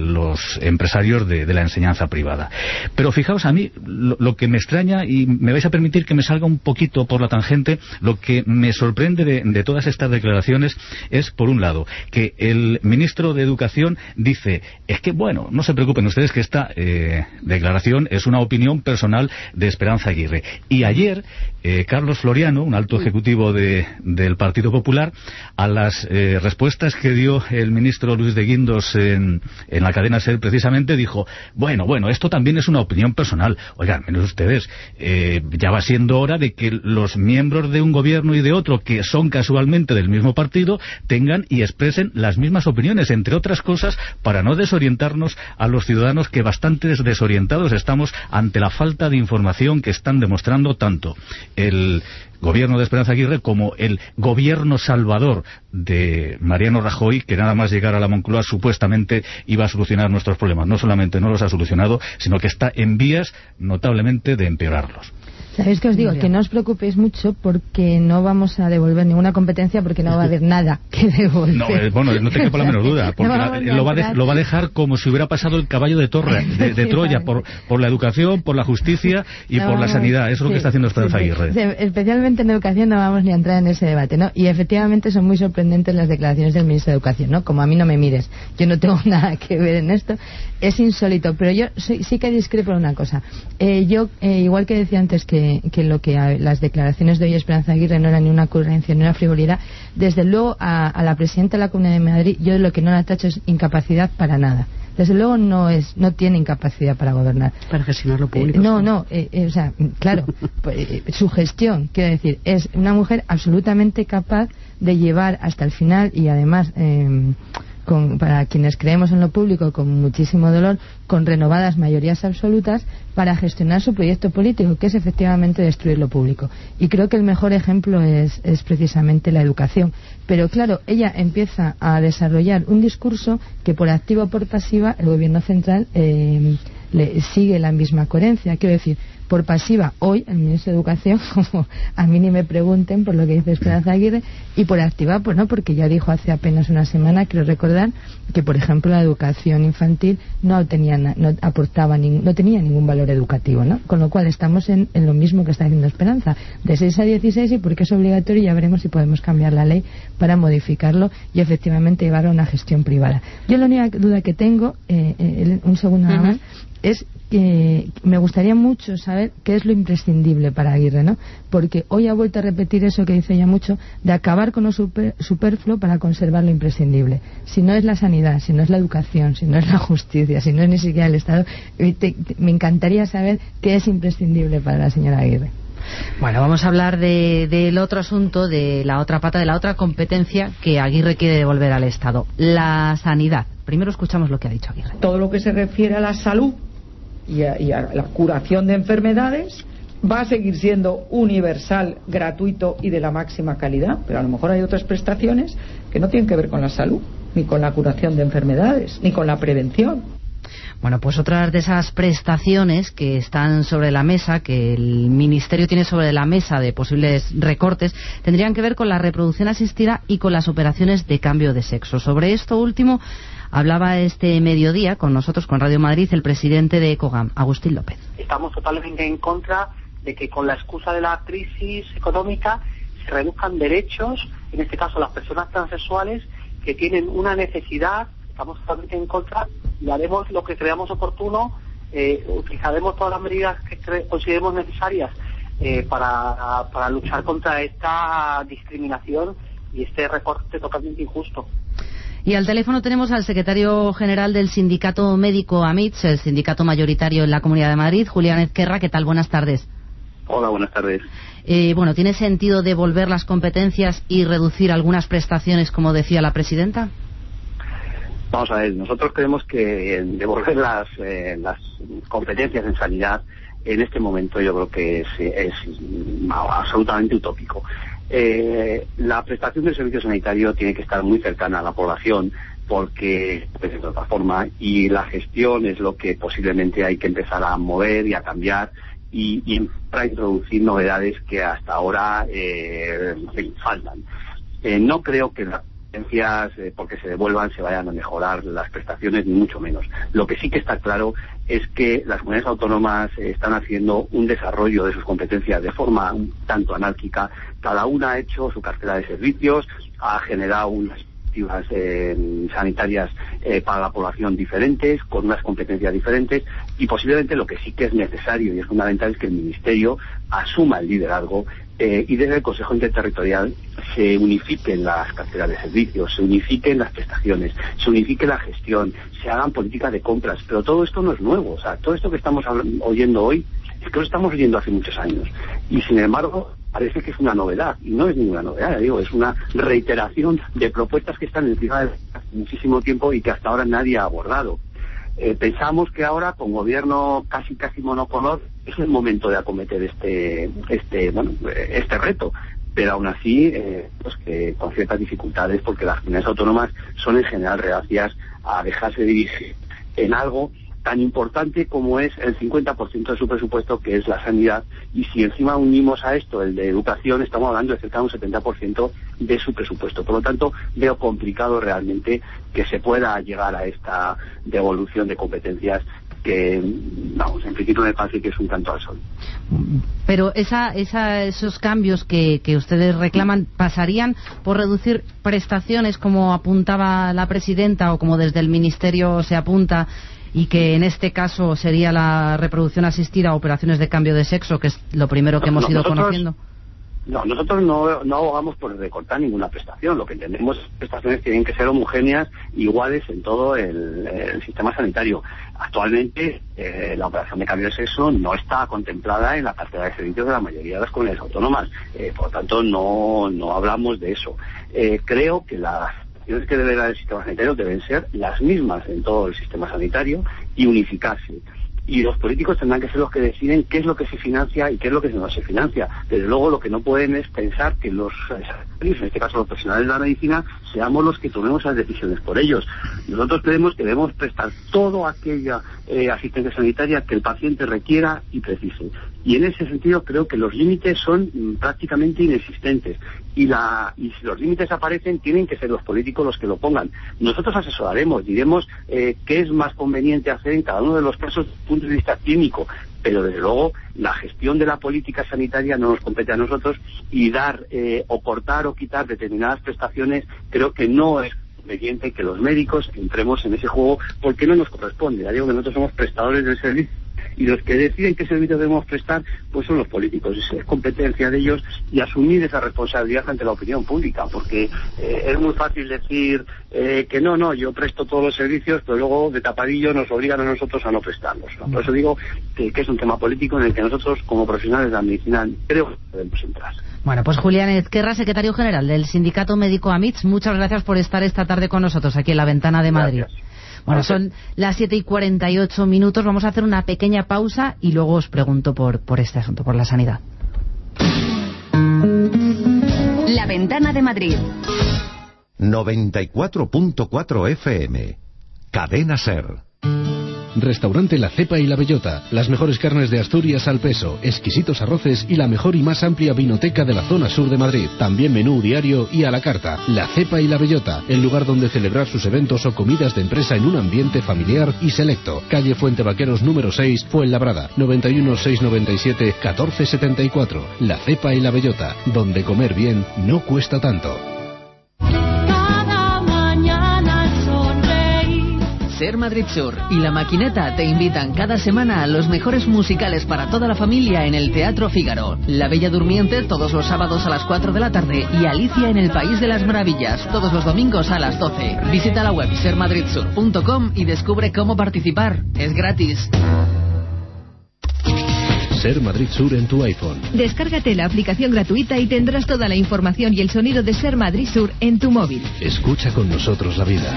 los empresarios de la enseñanza privada. Pero fijaos, a mí lo que me extraña, y me vais a permitir que me salga un poquito por la tangente, lo que me sorprende de todas estas declaraciones es, por un lado, que el ministro de Educación dice, es que bueno, no se preocupen ustedes que esta declaración es una opinión personal de Esperanza Aguirre. Y ayer Carlos Floriano, un alto ejecutivo del Partido Popular, a las respuestas que dio el ministro Luis de Guindos en la cadena SER, precisamente dijo, bueno, esto también es una opinión personal. Oigan, menos ustedes, ya va siendo hora de que los miembros de un gobierno y de otro, que son casualmente del mismo partido, tengan y expresen las mismas opiniones, entre otras cosas, para no desorientarnos a los ciudadanos, que bastante desorientados estamos ante la falta de información que están demostrando tanto el gobierno de Esperanza Aguirre como el gobierno salvador de Mariano Rajoy, que nada más llegar a la Moncloa supuestamente iba a solucionar nuestros problemas. No solamente no los ha solucionado, sino que está en vías notablemente de empeorarlos. ¿Sabéis qué os digo? Que no os preocupéis mucho porque no vamos a devolver ninguna competencia, porque no va a haber nada que devolver. No te quepa la menor duda, porque lo va a dejar como si hubiera pasado el caballo de Troya por la educación, por la justicia y por la sanidad. Eso es lo que está haciendo Esperanza Aguirre. Especialmente en educación no vamos ni a entrar en ese debate, ¿no? Y efectivamente son muy sorprendentes las declaraciones del ministro de Educación, ¿no? Como a mí no me mires, yo no tengo nada que ver en esto. Es insólito, pero yo sí que discrepo en una cosa. Igual que decía antes que las declaraciones de hoy Esperanza Aguirre no eran ni una ocurrencia ni una frivolidad, desde luego a la presidenta de la Comunidad de Madrid yo lo que no la tacho es incapacidad para nada. Desde luego no tiene incapacidad para gobernar. Para gestionar lo público. O sea, claro, su gestión, quiero decir, es una mujer absolutamente capaz de llevar hasta el final, y además para quienes creemos en lo público con muchísimo dolor, con renovadas mayorías absolutas, para gestionar su proyecto político, que es efectivamente destruir lo público. Y creo que el mejor ejemplo es precisamente la educación. Pero claro, ella empieza a desarrollar un discurso que por activa o por pasiva el gobierno central le sigue la misma coherencia. Quiero decir, por pasiva, hoy el ministro de Educación, como a mí ni me pregunten por lo que dice Esperanza Aguirre, y por activa, pues no, porque ya dijo hace apenas una semana, creo recordar, que por ejemplo la educación infantil no tenía ningún valor educativo, ¿no? Con lo cual estamos en lo mismo que está haciendo Esperanza, de 6 a 16, y porque es obligatorio ya veremos si podemos cambiar la ley para modificarlo y efectivamente llevarlo a una gestión privada. Yo la única duda que tengo, un segundo nada más, es que me gustaría mucho saber qué es lo imprescindible para Aguirre, ¿no? Porque hoy ha vuelto a repetir eso que dice ya mucho, de acabar con lo superfluo para conservar lo imprescindible. Si no es la sanidad, si no es la educación, si no es la justicia, si no es ni siquiera el Estado, me encantaría saber qué es imprescindible para la señora Aguirre. Bueno, vamos a hablar del otro asunto, de la otra pata, de la otra competencia que Aguirre quiere devolver al Estado, la sanidad. Primero escuchamos lo que ha dicho Aguirre. Todo lo que se refiere a la salud y a la curación de enfermedades va a seguir siendo universal, gratuito y de la máxima calidad, pero a lo mejor hay otras prestaciones que no tienen que ver con la salud, ni con la curación de enfermedades, ni con la prevención. Bueno, pues otras de esas prestaciones que están sobre la mesa, que el Ministerio tiene sobre la mesa de posibles recortes, tendrían que ver con la reproducción asistida y con las operaciones de cambio de sexo. Sobre esto último hablaba este mediodía con nosotros, con Radio Madrid, el presidente de ECOGAM, Agustín López. Estamos totalmente en contra de que con la excusa de la crisis económica se reduzcan derechos, en este caso las personas transexuales que tienen una necesidad. Estamos totalmente en contra y haremos lo que creamos oportuno, utilizaremos todas las medidas que consideremos necesarias para luchar contra esta discriminación y este recorte totalmente injusto. Y al teléfono tenemos al secretario general del sindicato médico AMITS, el sindicato mayoritario en la Comunidad de Madrid, Julián Ezquerra. ¿Qué tal? Buenas tardes. Hola, buenas tardes. Bueno, ¿tiene sentido devolver las competencias y reducir algunas prestaciones, como decía la presidenta? Vamos a ver, nosotros creemos que devolver las competencias en sanidad en este momento yo creo que es absolutamente utópico. La prestación del servicio sanitario tiene que estar muy cercana a la población porque es de otra forma, y la gestión es lo que posiblemente hay que empezar a mover y a cambiar y para introducir novedades que hasta ahora faltan. No creo que las competencias, porque se devuelvan, se vayan a mejorar las prestaciones, ni mucho menos. Lo que sí que está claro es que las comunidades autónomas están haciendo un desarrollo de sus competencias de forma un tanto anárquica. Cada una ha hecho su cartera de servicios, ha generado unas sanitarias para la población diferentes, con unas competencias diferentes, y posiblemente lo que sí que es necesario y es fundamental es que el Ministerio asuma el liderazgo y desde el Consejo Interterritorial se unifiquen las carteras de servicios, se unifiquen las prestaciones, se unifique la gestión, se hagan políticas de compras. Pero todo esto no es nuevo, o sea, todo esto que estamos oyendo hoy es que lo estamos oyendo hace muchos años, y sin embargo parece que es una novedad, y no es ninguna novedad, digo, es una reiteración de propuestas que están encima de hace muchísimo tiempo y que hasta ahora nadie ha abordado. Pensamos que ahora, con gobierno casi monocolor, es el momento de acometer este reto, pero aún así pues que con ciertas dificultades, porque las comunidades autónomas son en general reacias a dejarse dirigir en algo tan importante como es el 50% de su presupuesto, que es la sanidad, y si encima unimos a esto el de educación, estamos hablando de cerca de un 70% de su presupuesto. Por lo tanto, veo complicado realmente que se pueda llegar a esta devolución de competencias que, vamos, en principio me parece que es un canto al sol. Pero esos cambios que ustedes reclaman pasarían por reducir prestaciones, como apuntaba la presidenta o como desde el Ministerio se apunta, y que en este caso sería la reproducción asistida o operaciones de cambio de sexo, que es lo primero que hemos ido conociendo. No, nosotros no abogamos por recortar ninguna prestación. Lo que entendemos es que las prestaciones tienen que ser homogéneas, iguales en todo el sistema sanitario. Actualmente la operación de cambio de sexo no está contemplada en la cartera de servicios de la mayoría de las comunidades autónomas. Por lo tanto, no hablamos de eso. Creo que las que debe dar el sistema sanitario deben ser las mismas en todo el sistema sanitario y unificarse. Y los políticos tendrán que ser los que deciden qué es lo que se financia y qué es lo que no se financia. Desde luego, lo que no pueden es pensar que los en este caso los profesionales de la medicina, seamos los que tomemos las decisiones por ellos. Nosotros creemos que debemos prestar toda aquella asistencia sanitaria que el paciente requiera y precise. Y en ese sentido creo que los límites son prácticamente inexistentes. Y si los límites aparecen, tienen que ser los políticos los que lo pongan. Nosotros asesoraremos, diremos qué es más conveniente hacer en cada uno de los casos desde el punto de vista clínico, pero desde luego la gestión de la política sanitaria no nos compete a nosotros, y dar o cortar o quitar determinadas prestaciones creo que no es conveniente que los médicos entremos en ese juego, porque no nos corresponde. Ya digo que nosotros somos prestadores del servicio, y los que deciden qué servicio debemos prestar pues son los políticos. Es competencia de ellos, y asumir esa responsabilidad ante la opinión pública, porque es muy fácil decir que no, yo presto todos los servicios, pero luego de tapadillo nos obligan a nosotros a no prestarlos, ¿no? Por eso digo que es un tema político en el que nosotros, como profesionales de la medicina, creo que debemos entrar. Bueno, pues Julián Ezquerra, secretario general del Sindicato Médico AMITS, muchas gracias por estar esta tarde con nosotros aquí en La Ventana de Madrid. Gracias. Bueno, son las 7:48. Vamos a hacer una pequeña pausa y luego os pregunto por este asunto, por la sanidad. La Ventana de Madrid. 94.4 FM. Cadena SER. Restaurante La Cepa y la Bellota. Las mejores carnes de Asturias al peso, exquisitos arroces y la mejor y más amplia vinoteca de la zona sur de Madrid. También menú diario y a la carta. La Cepa y la Bellota, el lugar donde celebrar sus eventos o comidas de empresa en un ambiente familiar y selecto. Calle Fuente Vaqueros número 6, Fuenlabrada. 91 697 1474. La Cepa y la Bellota, donde comer bien no cuesta tanto. Ser Madrid Sur y La Maquineta te invitan cada semana a los mejores musicales para toda la familia en el Teatro Fígaro. La Bella Durmiente todos los sábados a las 4 de la tarde y Alicia en el País de las Maravillas todos los domingos a las 12. Visita la web sermadridsur.com y descubre cómo participar. Es gratis. Ser Madrid Sur en tu iPhone. Descárgate la aplicación gratuita y tendrás toda la información y el sonido de Ser Madrid Sur en tu móvil. Escucha con nosotros la vida.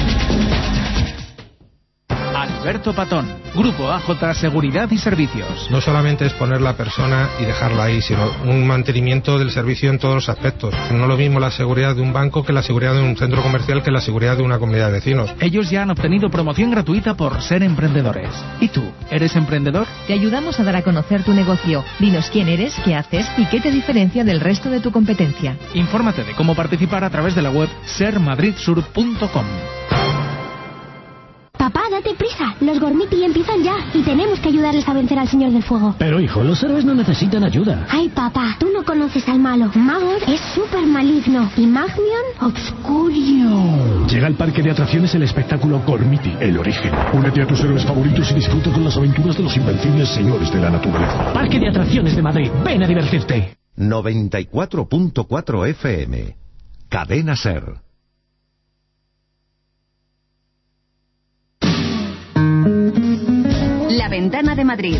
Alberto Patón, Grupo AJ Seguridad y Servicios. No solamente es poner la persona y dejarla ahí, sino un mantenimiento del servicio en todos los aspectos. No es lo mismo la seguridad de un banco que la seguridad de un centro comercial que la seguridad de una comunidad de vecinos. Ellos ya han obtenido promoción gratuita por ser emprendedores. ¿Y tú, eres emprendedor? Te ayudamos a dar a conocer tu negocio. Dinos quién eres, qué haces y qué te diferencia del resto de tu competencia. Infórmate de cómo participar a través de la web sermadridsur.com. Papá, date prisa. Los Gormiti empiezan ya y tenemos que ayudarles a vencer al Señor del Fuego. Pero hijo, los héroes no necesitan ayuda. Ay, papá, tú no conoces al malo. Magor es súper maligno y Magmion, obscurio. Llega al parque de atracciones el espectáculo Gormiti, el origen. Únete a tus héroes favoritos y disfruta con las aventuras de los invencibles señores de la naturaleza. Parque de atracciones de Madrid. Ven a divertirte. 94.4 FM. Cadena Ser. La Ventana de Madrid.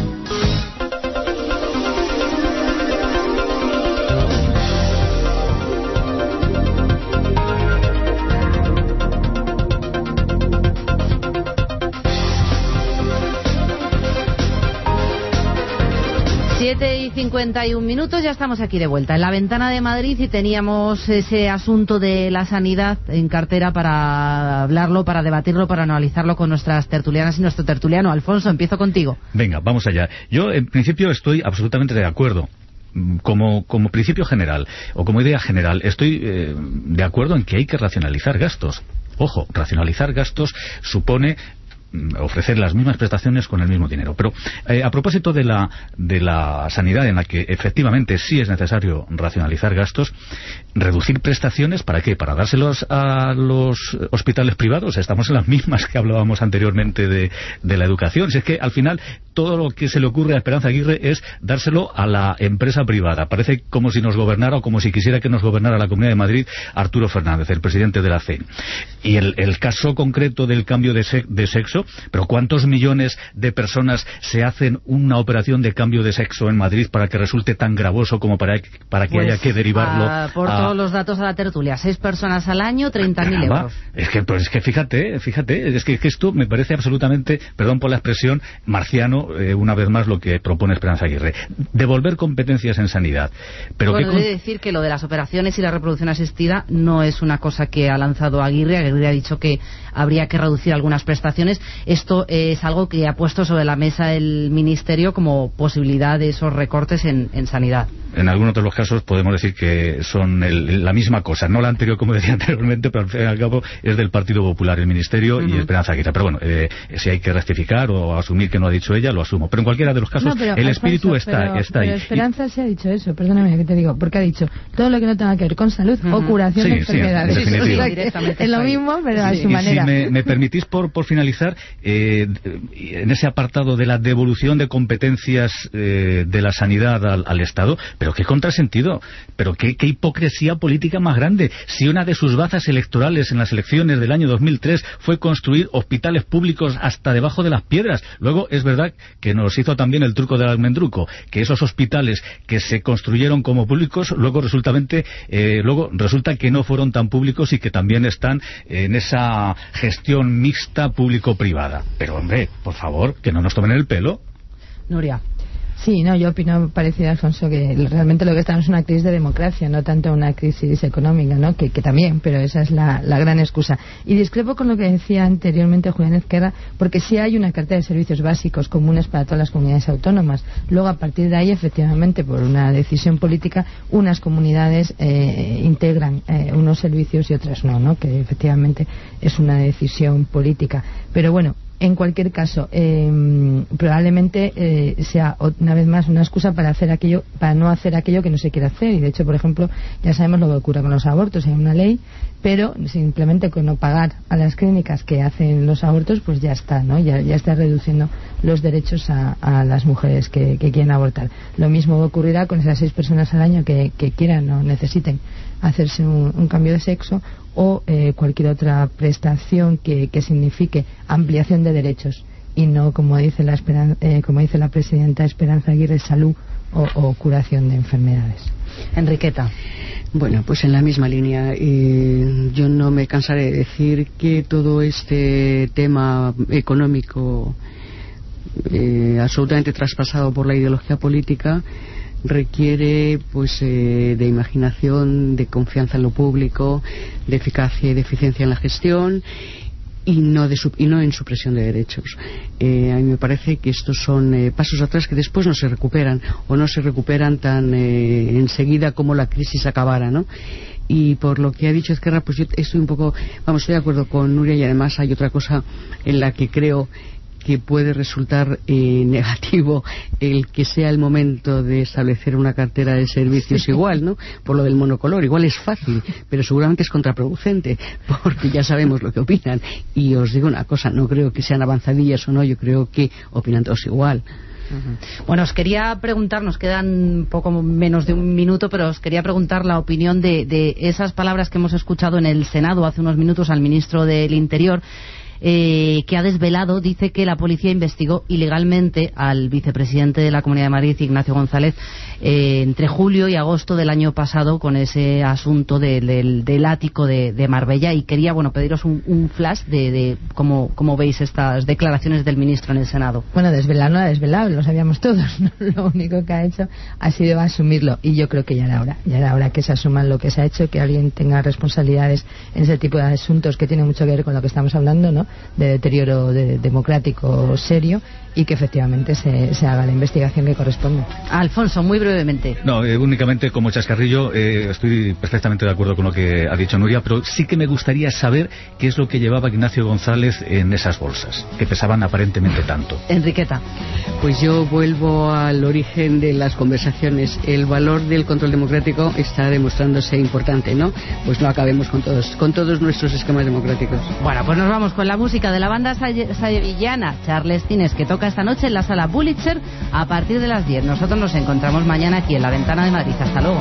Y 51 minutos, ya estamos aquí de vuelta en la Ventana de Madrid y teníamos ese asunto de la sanidad en cartera para hablarlo, para debatirlo, para analizarlo con nuestras tertulianas y nuestro tertuliano. Alfonso, empiezo contigo. Venga, vamos allá. Yo en principio estoy absolutamente de acuerdo. Como principio general o como idea general estoy de acuerdo en que hay que racionalizar gastos. Ojo, racionalizar gastos supone ofrecer las mismas prestaciones con el mismo dinero. Pero a propósito de la sanidad, en la que efectivamente sí es necesario racionalizar gastos, reducir prestaciones, ¿para qué? ¿Para dárselos a los hospitales privados? Estamos en las mismas que hablábamos anteriormente de la educación. Si es que al final todo lo que se le ocurre a Esperanza Aguirre es dárselo a la empresa privada. Parece como si nos gobernara o como si quisiera que nos gobernara la Comunidad de Madrid Arturo Fernández, el presidente de la CEN. Y el caso concreto del cambio de sexo, pero ¿cuántos millones de personas se hacen una operación de cambio de sexo en Madrid para que resulte tan gravoso como para que haya que derivarlo por todos los datos a la tertulia? 6 personas al año, 30.000 euros. Es que fíjate, es que esto me parece absolutamente, perdón por la expresión, marciano, una vez más lo que propone Esperanza Aguirre. Devolver competencias en sanidad. Pero bueno, he de decir que lo de las operaciones y la reproducción asistida no es una cosa que ha lanzado Aguirre. Aguirre ha dicho que habría que reducir algunas prestaciones. Esto es algo que ha puesto sobre la mesa el Ministerio como posibilidad de esos recortes en sanidad. En algunos de los casos podemos decir que son la misma cosa, no la anterior, como decía anteriormente, pero al fin y al cabo es del Partido Popular el Ministerio y Esperanza Aguirre. Pero bueno, si hay que rectificar o asumir que no ha dicho ella, lo asumo. Pero en cualquiera de los casos, el espíritu está ahí. Pero Esperanza se ha dicho eso, perdóname que te digo, porque ha dicho todo lo que no tenga que ver con salud o curación de enfermedades. Sí, o sea, es lo mismo, pero a su manera. Si me permitís, por finalizar, en ese apartado de la devolución de competencias de la sanidad al Estado, pero qué contrasentido, pero qué hipocresía política más grande. Si una de sus bazas electorales en las elecciones del año 2003 fue construir hospitales públicos hasta debajo de las piedras, luego es verdad que nos hizo también el truco del almendruco, que esos hospitales que se construyeron como públicos luego resulta que no fueron tan públicos y que también están en esa gestión mixta público-privada. Pero hombre, por favor, que no nos tomen el pelo. Nuria. Sí, no, yo opino parecido a Alfonso, que realmente lo que estamos es una crisis de democracia, no tanto una crisis económica, ¿no? Que también, pero esa es la gran excusa. Y discrepo con lo que decía anteriormente Julián Ezquerra, porque sí hay una cartera de servicios básicos comunes para todas las comunidades autónomas. Luego, a partir de ahí, efectivamente, por una decisión política, unas comunidades integran unos servicios y otras no, que efectivamente es una decisión política. Pero bueno, En cualquier caso, probablemente sea una vez más una excusa para no hacer aquello que no se quiere hacer. Y de hecho, por ejemplo, ya sabemos lo que ocurre con los abortos. Hay una ley, pero simplemente con no pagar a las clínicas que hacen los abortos, pues ya está, ¿no? Ya está reduciendo los derechos a las mujeres que quieren abortar. Lo mismo ocurrirá con esas 6 personas al año que quieran o necesiten hacerse un cambio de sexo, o cualquier otra prestación que signifique ampliación de derechos y no, como dice la presidenta Esperanza Aguirre, salud o curación de enfermedades. Enriqueta. Bueno, pues en la misma línea, yo no me cansaré de decir que todo este tema económico absolutamente traspasado por la ideología política requiere pues de imaginación, de confianza en lo público, de eficacia y de eficiencia en la gestión y no en supresión de derechos. A mí me parece que estos son pasos atrás que después no se recuperan o no se recuperan tan enseguida como la crisis acabara, ¿no? Y por lo que ha dicho Ezquerra, pues yo estoy de acuerdo con Nuria, y además hay otra cosa en la que creo que puede resultar negativo el que sea el momento de establecer una cartera de servicios igual, ¿no? Por lo del monocolor. Igual es fácil, pero seguramente es contraproducente, porque ya sabemos lo que opinan. Y os digo una cosa, no creo que sean avanzadillas o no, yo creo que opinan todos igual. Bueno, os quería preguntar, nos quedan poco menos de un minuto, pero os quería preguntar la opinión de esas palabras que hemos escuchado en el Senado hace unos minutos al ministro del Interior, que ha desvelado, dice que la policía investigó ilegalmente al vicepresidente de la Comunidad de Madrid, Ignacio González, entre julio y agosto del año pasado con ese asunto del ático de Marbella, y quería pediros un flash de cómo veis estas declaraciones del ministro en el Senado. Bueno, desvelar no ha desvelado, lo sabíamos todos, ¿no? Lo único que ha hecho ha sido asumirlo, y yo creo que ya era hora que se asuman lo que se ha hecho, que alguien tenga responsabilidades en ese tipo de asuntos que tiene mucho que ver con lo que estamos hablando, ¿no? De deterioro democrático serio, y que efectivamente se haga la investigación que corresponde. Alfonso, muy brevemente. No, únicamente como chascarrillo, estoy perfectamente de acuerdo con lo que ha dicho Nuria, pero sí que me gustaría saber qué es lo que llevaba Ignacio González en esas bolsas, que pesaban aparentemente tanto. Enriqueta. Pues yo vuelvo al origen de las conversaciones. El valor del control democrático está demostrándose importante, ¿no? Pues no acabemos con todos nuestros esquemas democráticos. Bueno, pues nos vamos con la música de la banda sevillana Charlestines, que toca esta noche en la Sala Pulitzer a partir de las 10. Nosotros nos encontramos mañana aquí en La Ventana de Madrid. Hasta luego.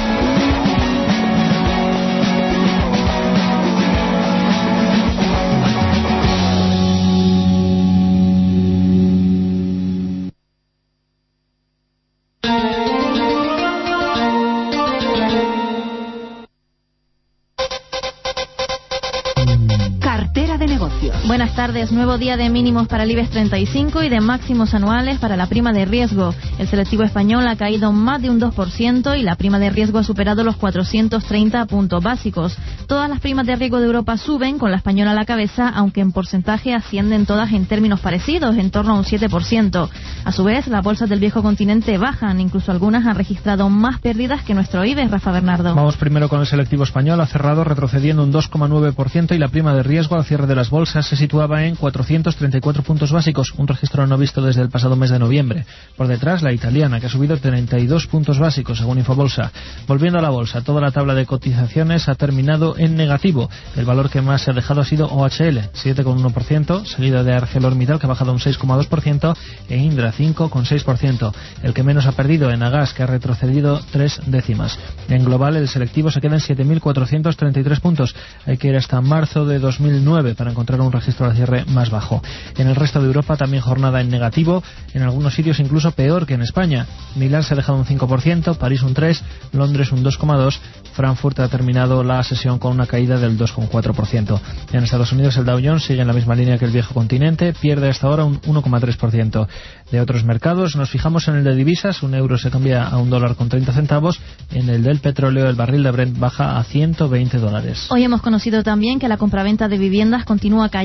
Buenas tardes. Nuevo día de mínimos para el IBEX 35 y de máximos anuales para la prima de riesgo. El selectivo español ha caído más de un 2% y la prima de riesgo ha superado los 430 puntos básicos. Todas las primas de riesgo de Europa suben, con la española a la cabeza, aunque en porcentaje ascienden todas en términos parecidos, en torno a un 7%. A su vez, las bolsas del viejo continente bajan, incluso algunas han registrado más pérdidas que nuestro IBEX, Rafa Bernardo. Vamos primero con el selectivo español, ha cerrado retrocediendo un 2,9% y la prima de riesgo al cierre de las bolsas se situaba en 434 puntos básicos, un registro no visto desde el pasado mes de noviembre. Por detrás, la italiana, que ha subido 32 puntos básicos, según Infobolsa. Volviendo a la bolsa, toda la tabla de cotizaciones ha terminado en negativo. El valor que más se ha dejado ha sido OHL, 7,1%, seguido de ArcelorMittal, que ha bajado un 6,2%, e Indra, 5,6%. El que menos ha perdido, Enagas, que ha retrocedido 3 décimas. En global, el selectivo se queda en 7.433 puntos. Hay que ir hasta marzo de 2009 para encontrar un registro al cierre más bajo. En el resto de Europa también jornada en negativo, en algunos sitios incluso peor que en España. Milán se ha dejado un 5%, París un 3%, Londres un 2,2%, Frankfurt ha terminado la sesión con una caída del 2,4%. En Estados Unidos el Dow Jones sigue en la misma línea que el viejo continente, pierde hasta ahora un 1,3%. De otros mercados nos fijamos en el de divisas, un euro se cambia a $1,30, en el del petróleo el barril de Brent baja a $120. Hoy hemos conocido también que la compraventa de viviendas continúa cayendo,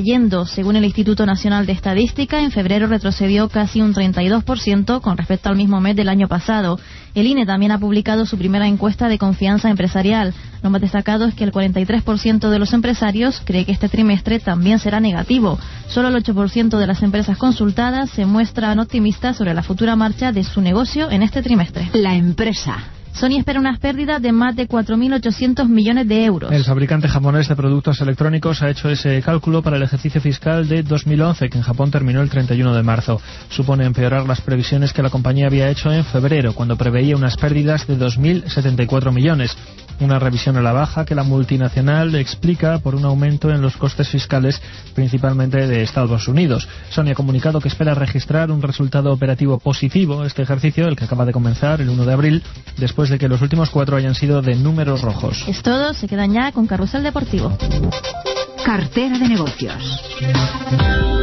Según el Instituto Nacional de Estadística, en febrero retrocedió casi un 32% con respecto al mismo mes del año pasado. El INE también ha publicado su primera encuesta de confianza empresarial. Lo más destacado es que el 43% de los empresarios cree que este trimestre también será negativo. Solo el 8% de las empresas consultadas se muestran optimistas sobre la futura marcha de su negocio en este trimestre. La empresa. Sony espera unas pérdidas de más de 4.800 millones de euros. El fabricante japonés de productos electrónicos ha hecho ese cálculo para el ejercicio fiscal de 2011, que en Japón terminó el 31 de marzo. Supone empeorar las previsiones que la compañía había hecho en febrero, cuando preveía unas pérdidas de 2.074 millones. Una revisión a la baja que la multinacional explica por un aumento en los costes fiscales, principalmente de Estados Unidos. Sony ha comunicado que espera registrar un resultado operativo positivo este ejercicio, el que acaba de comenzar el 1 de abril, después de que los últimos 4 hayan sido de números rojos. Es todo, se quedan ya con Carrusel Deportivo. Cartera de negocios.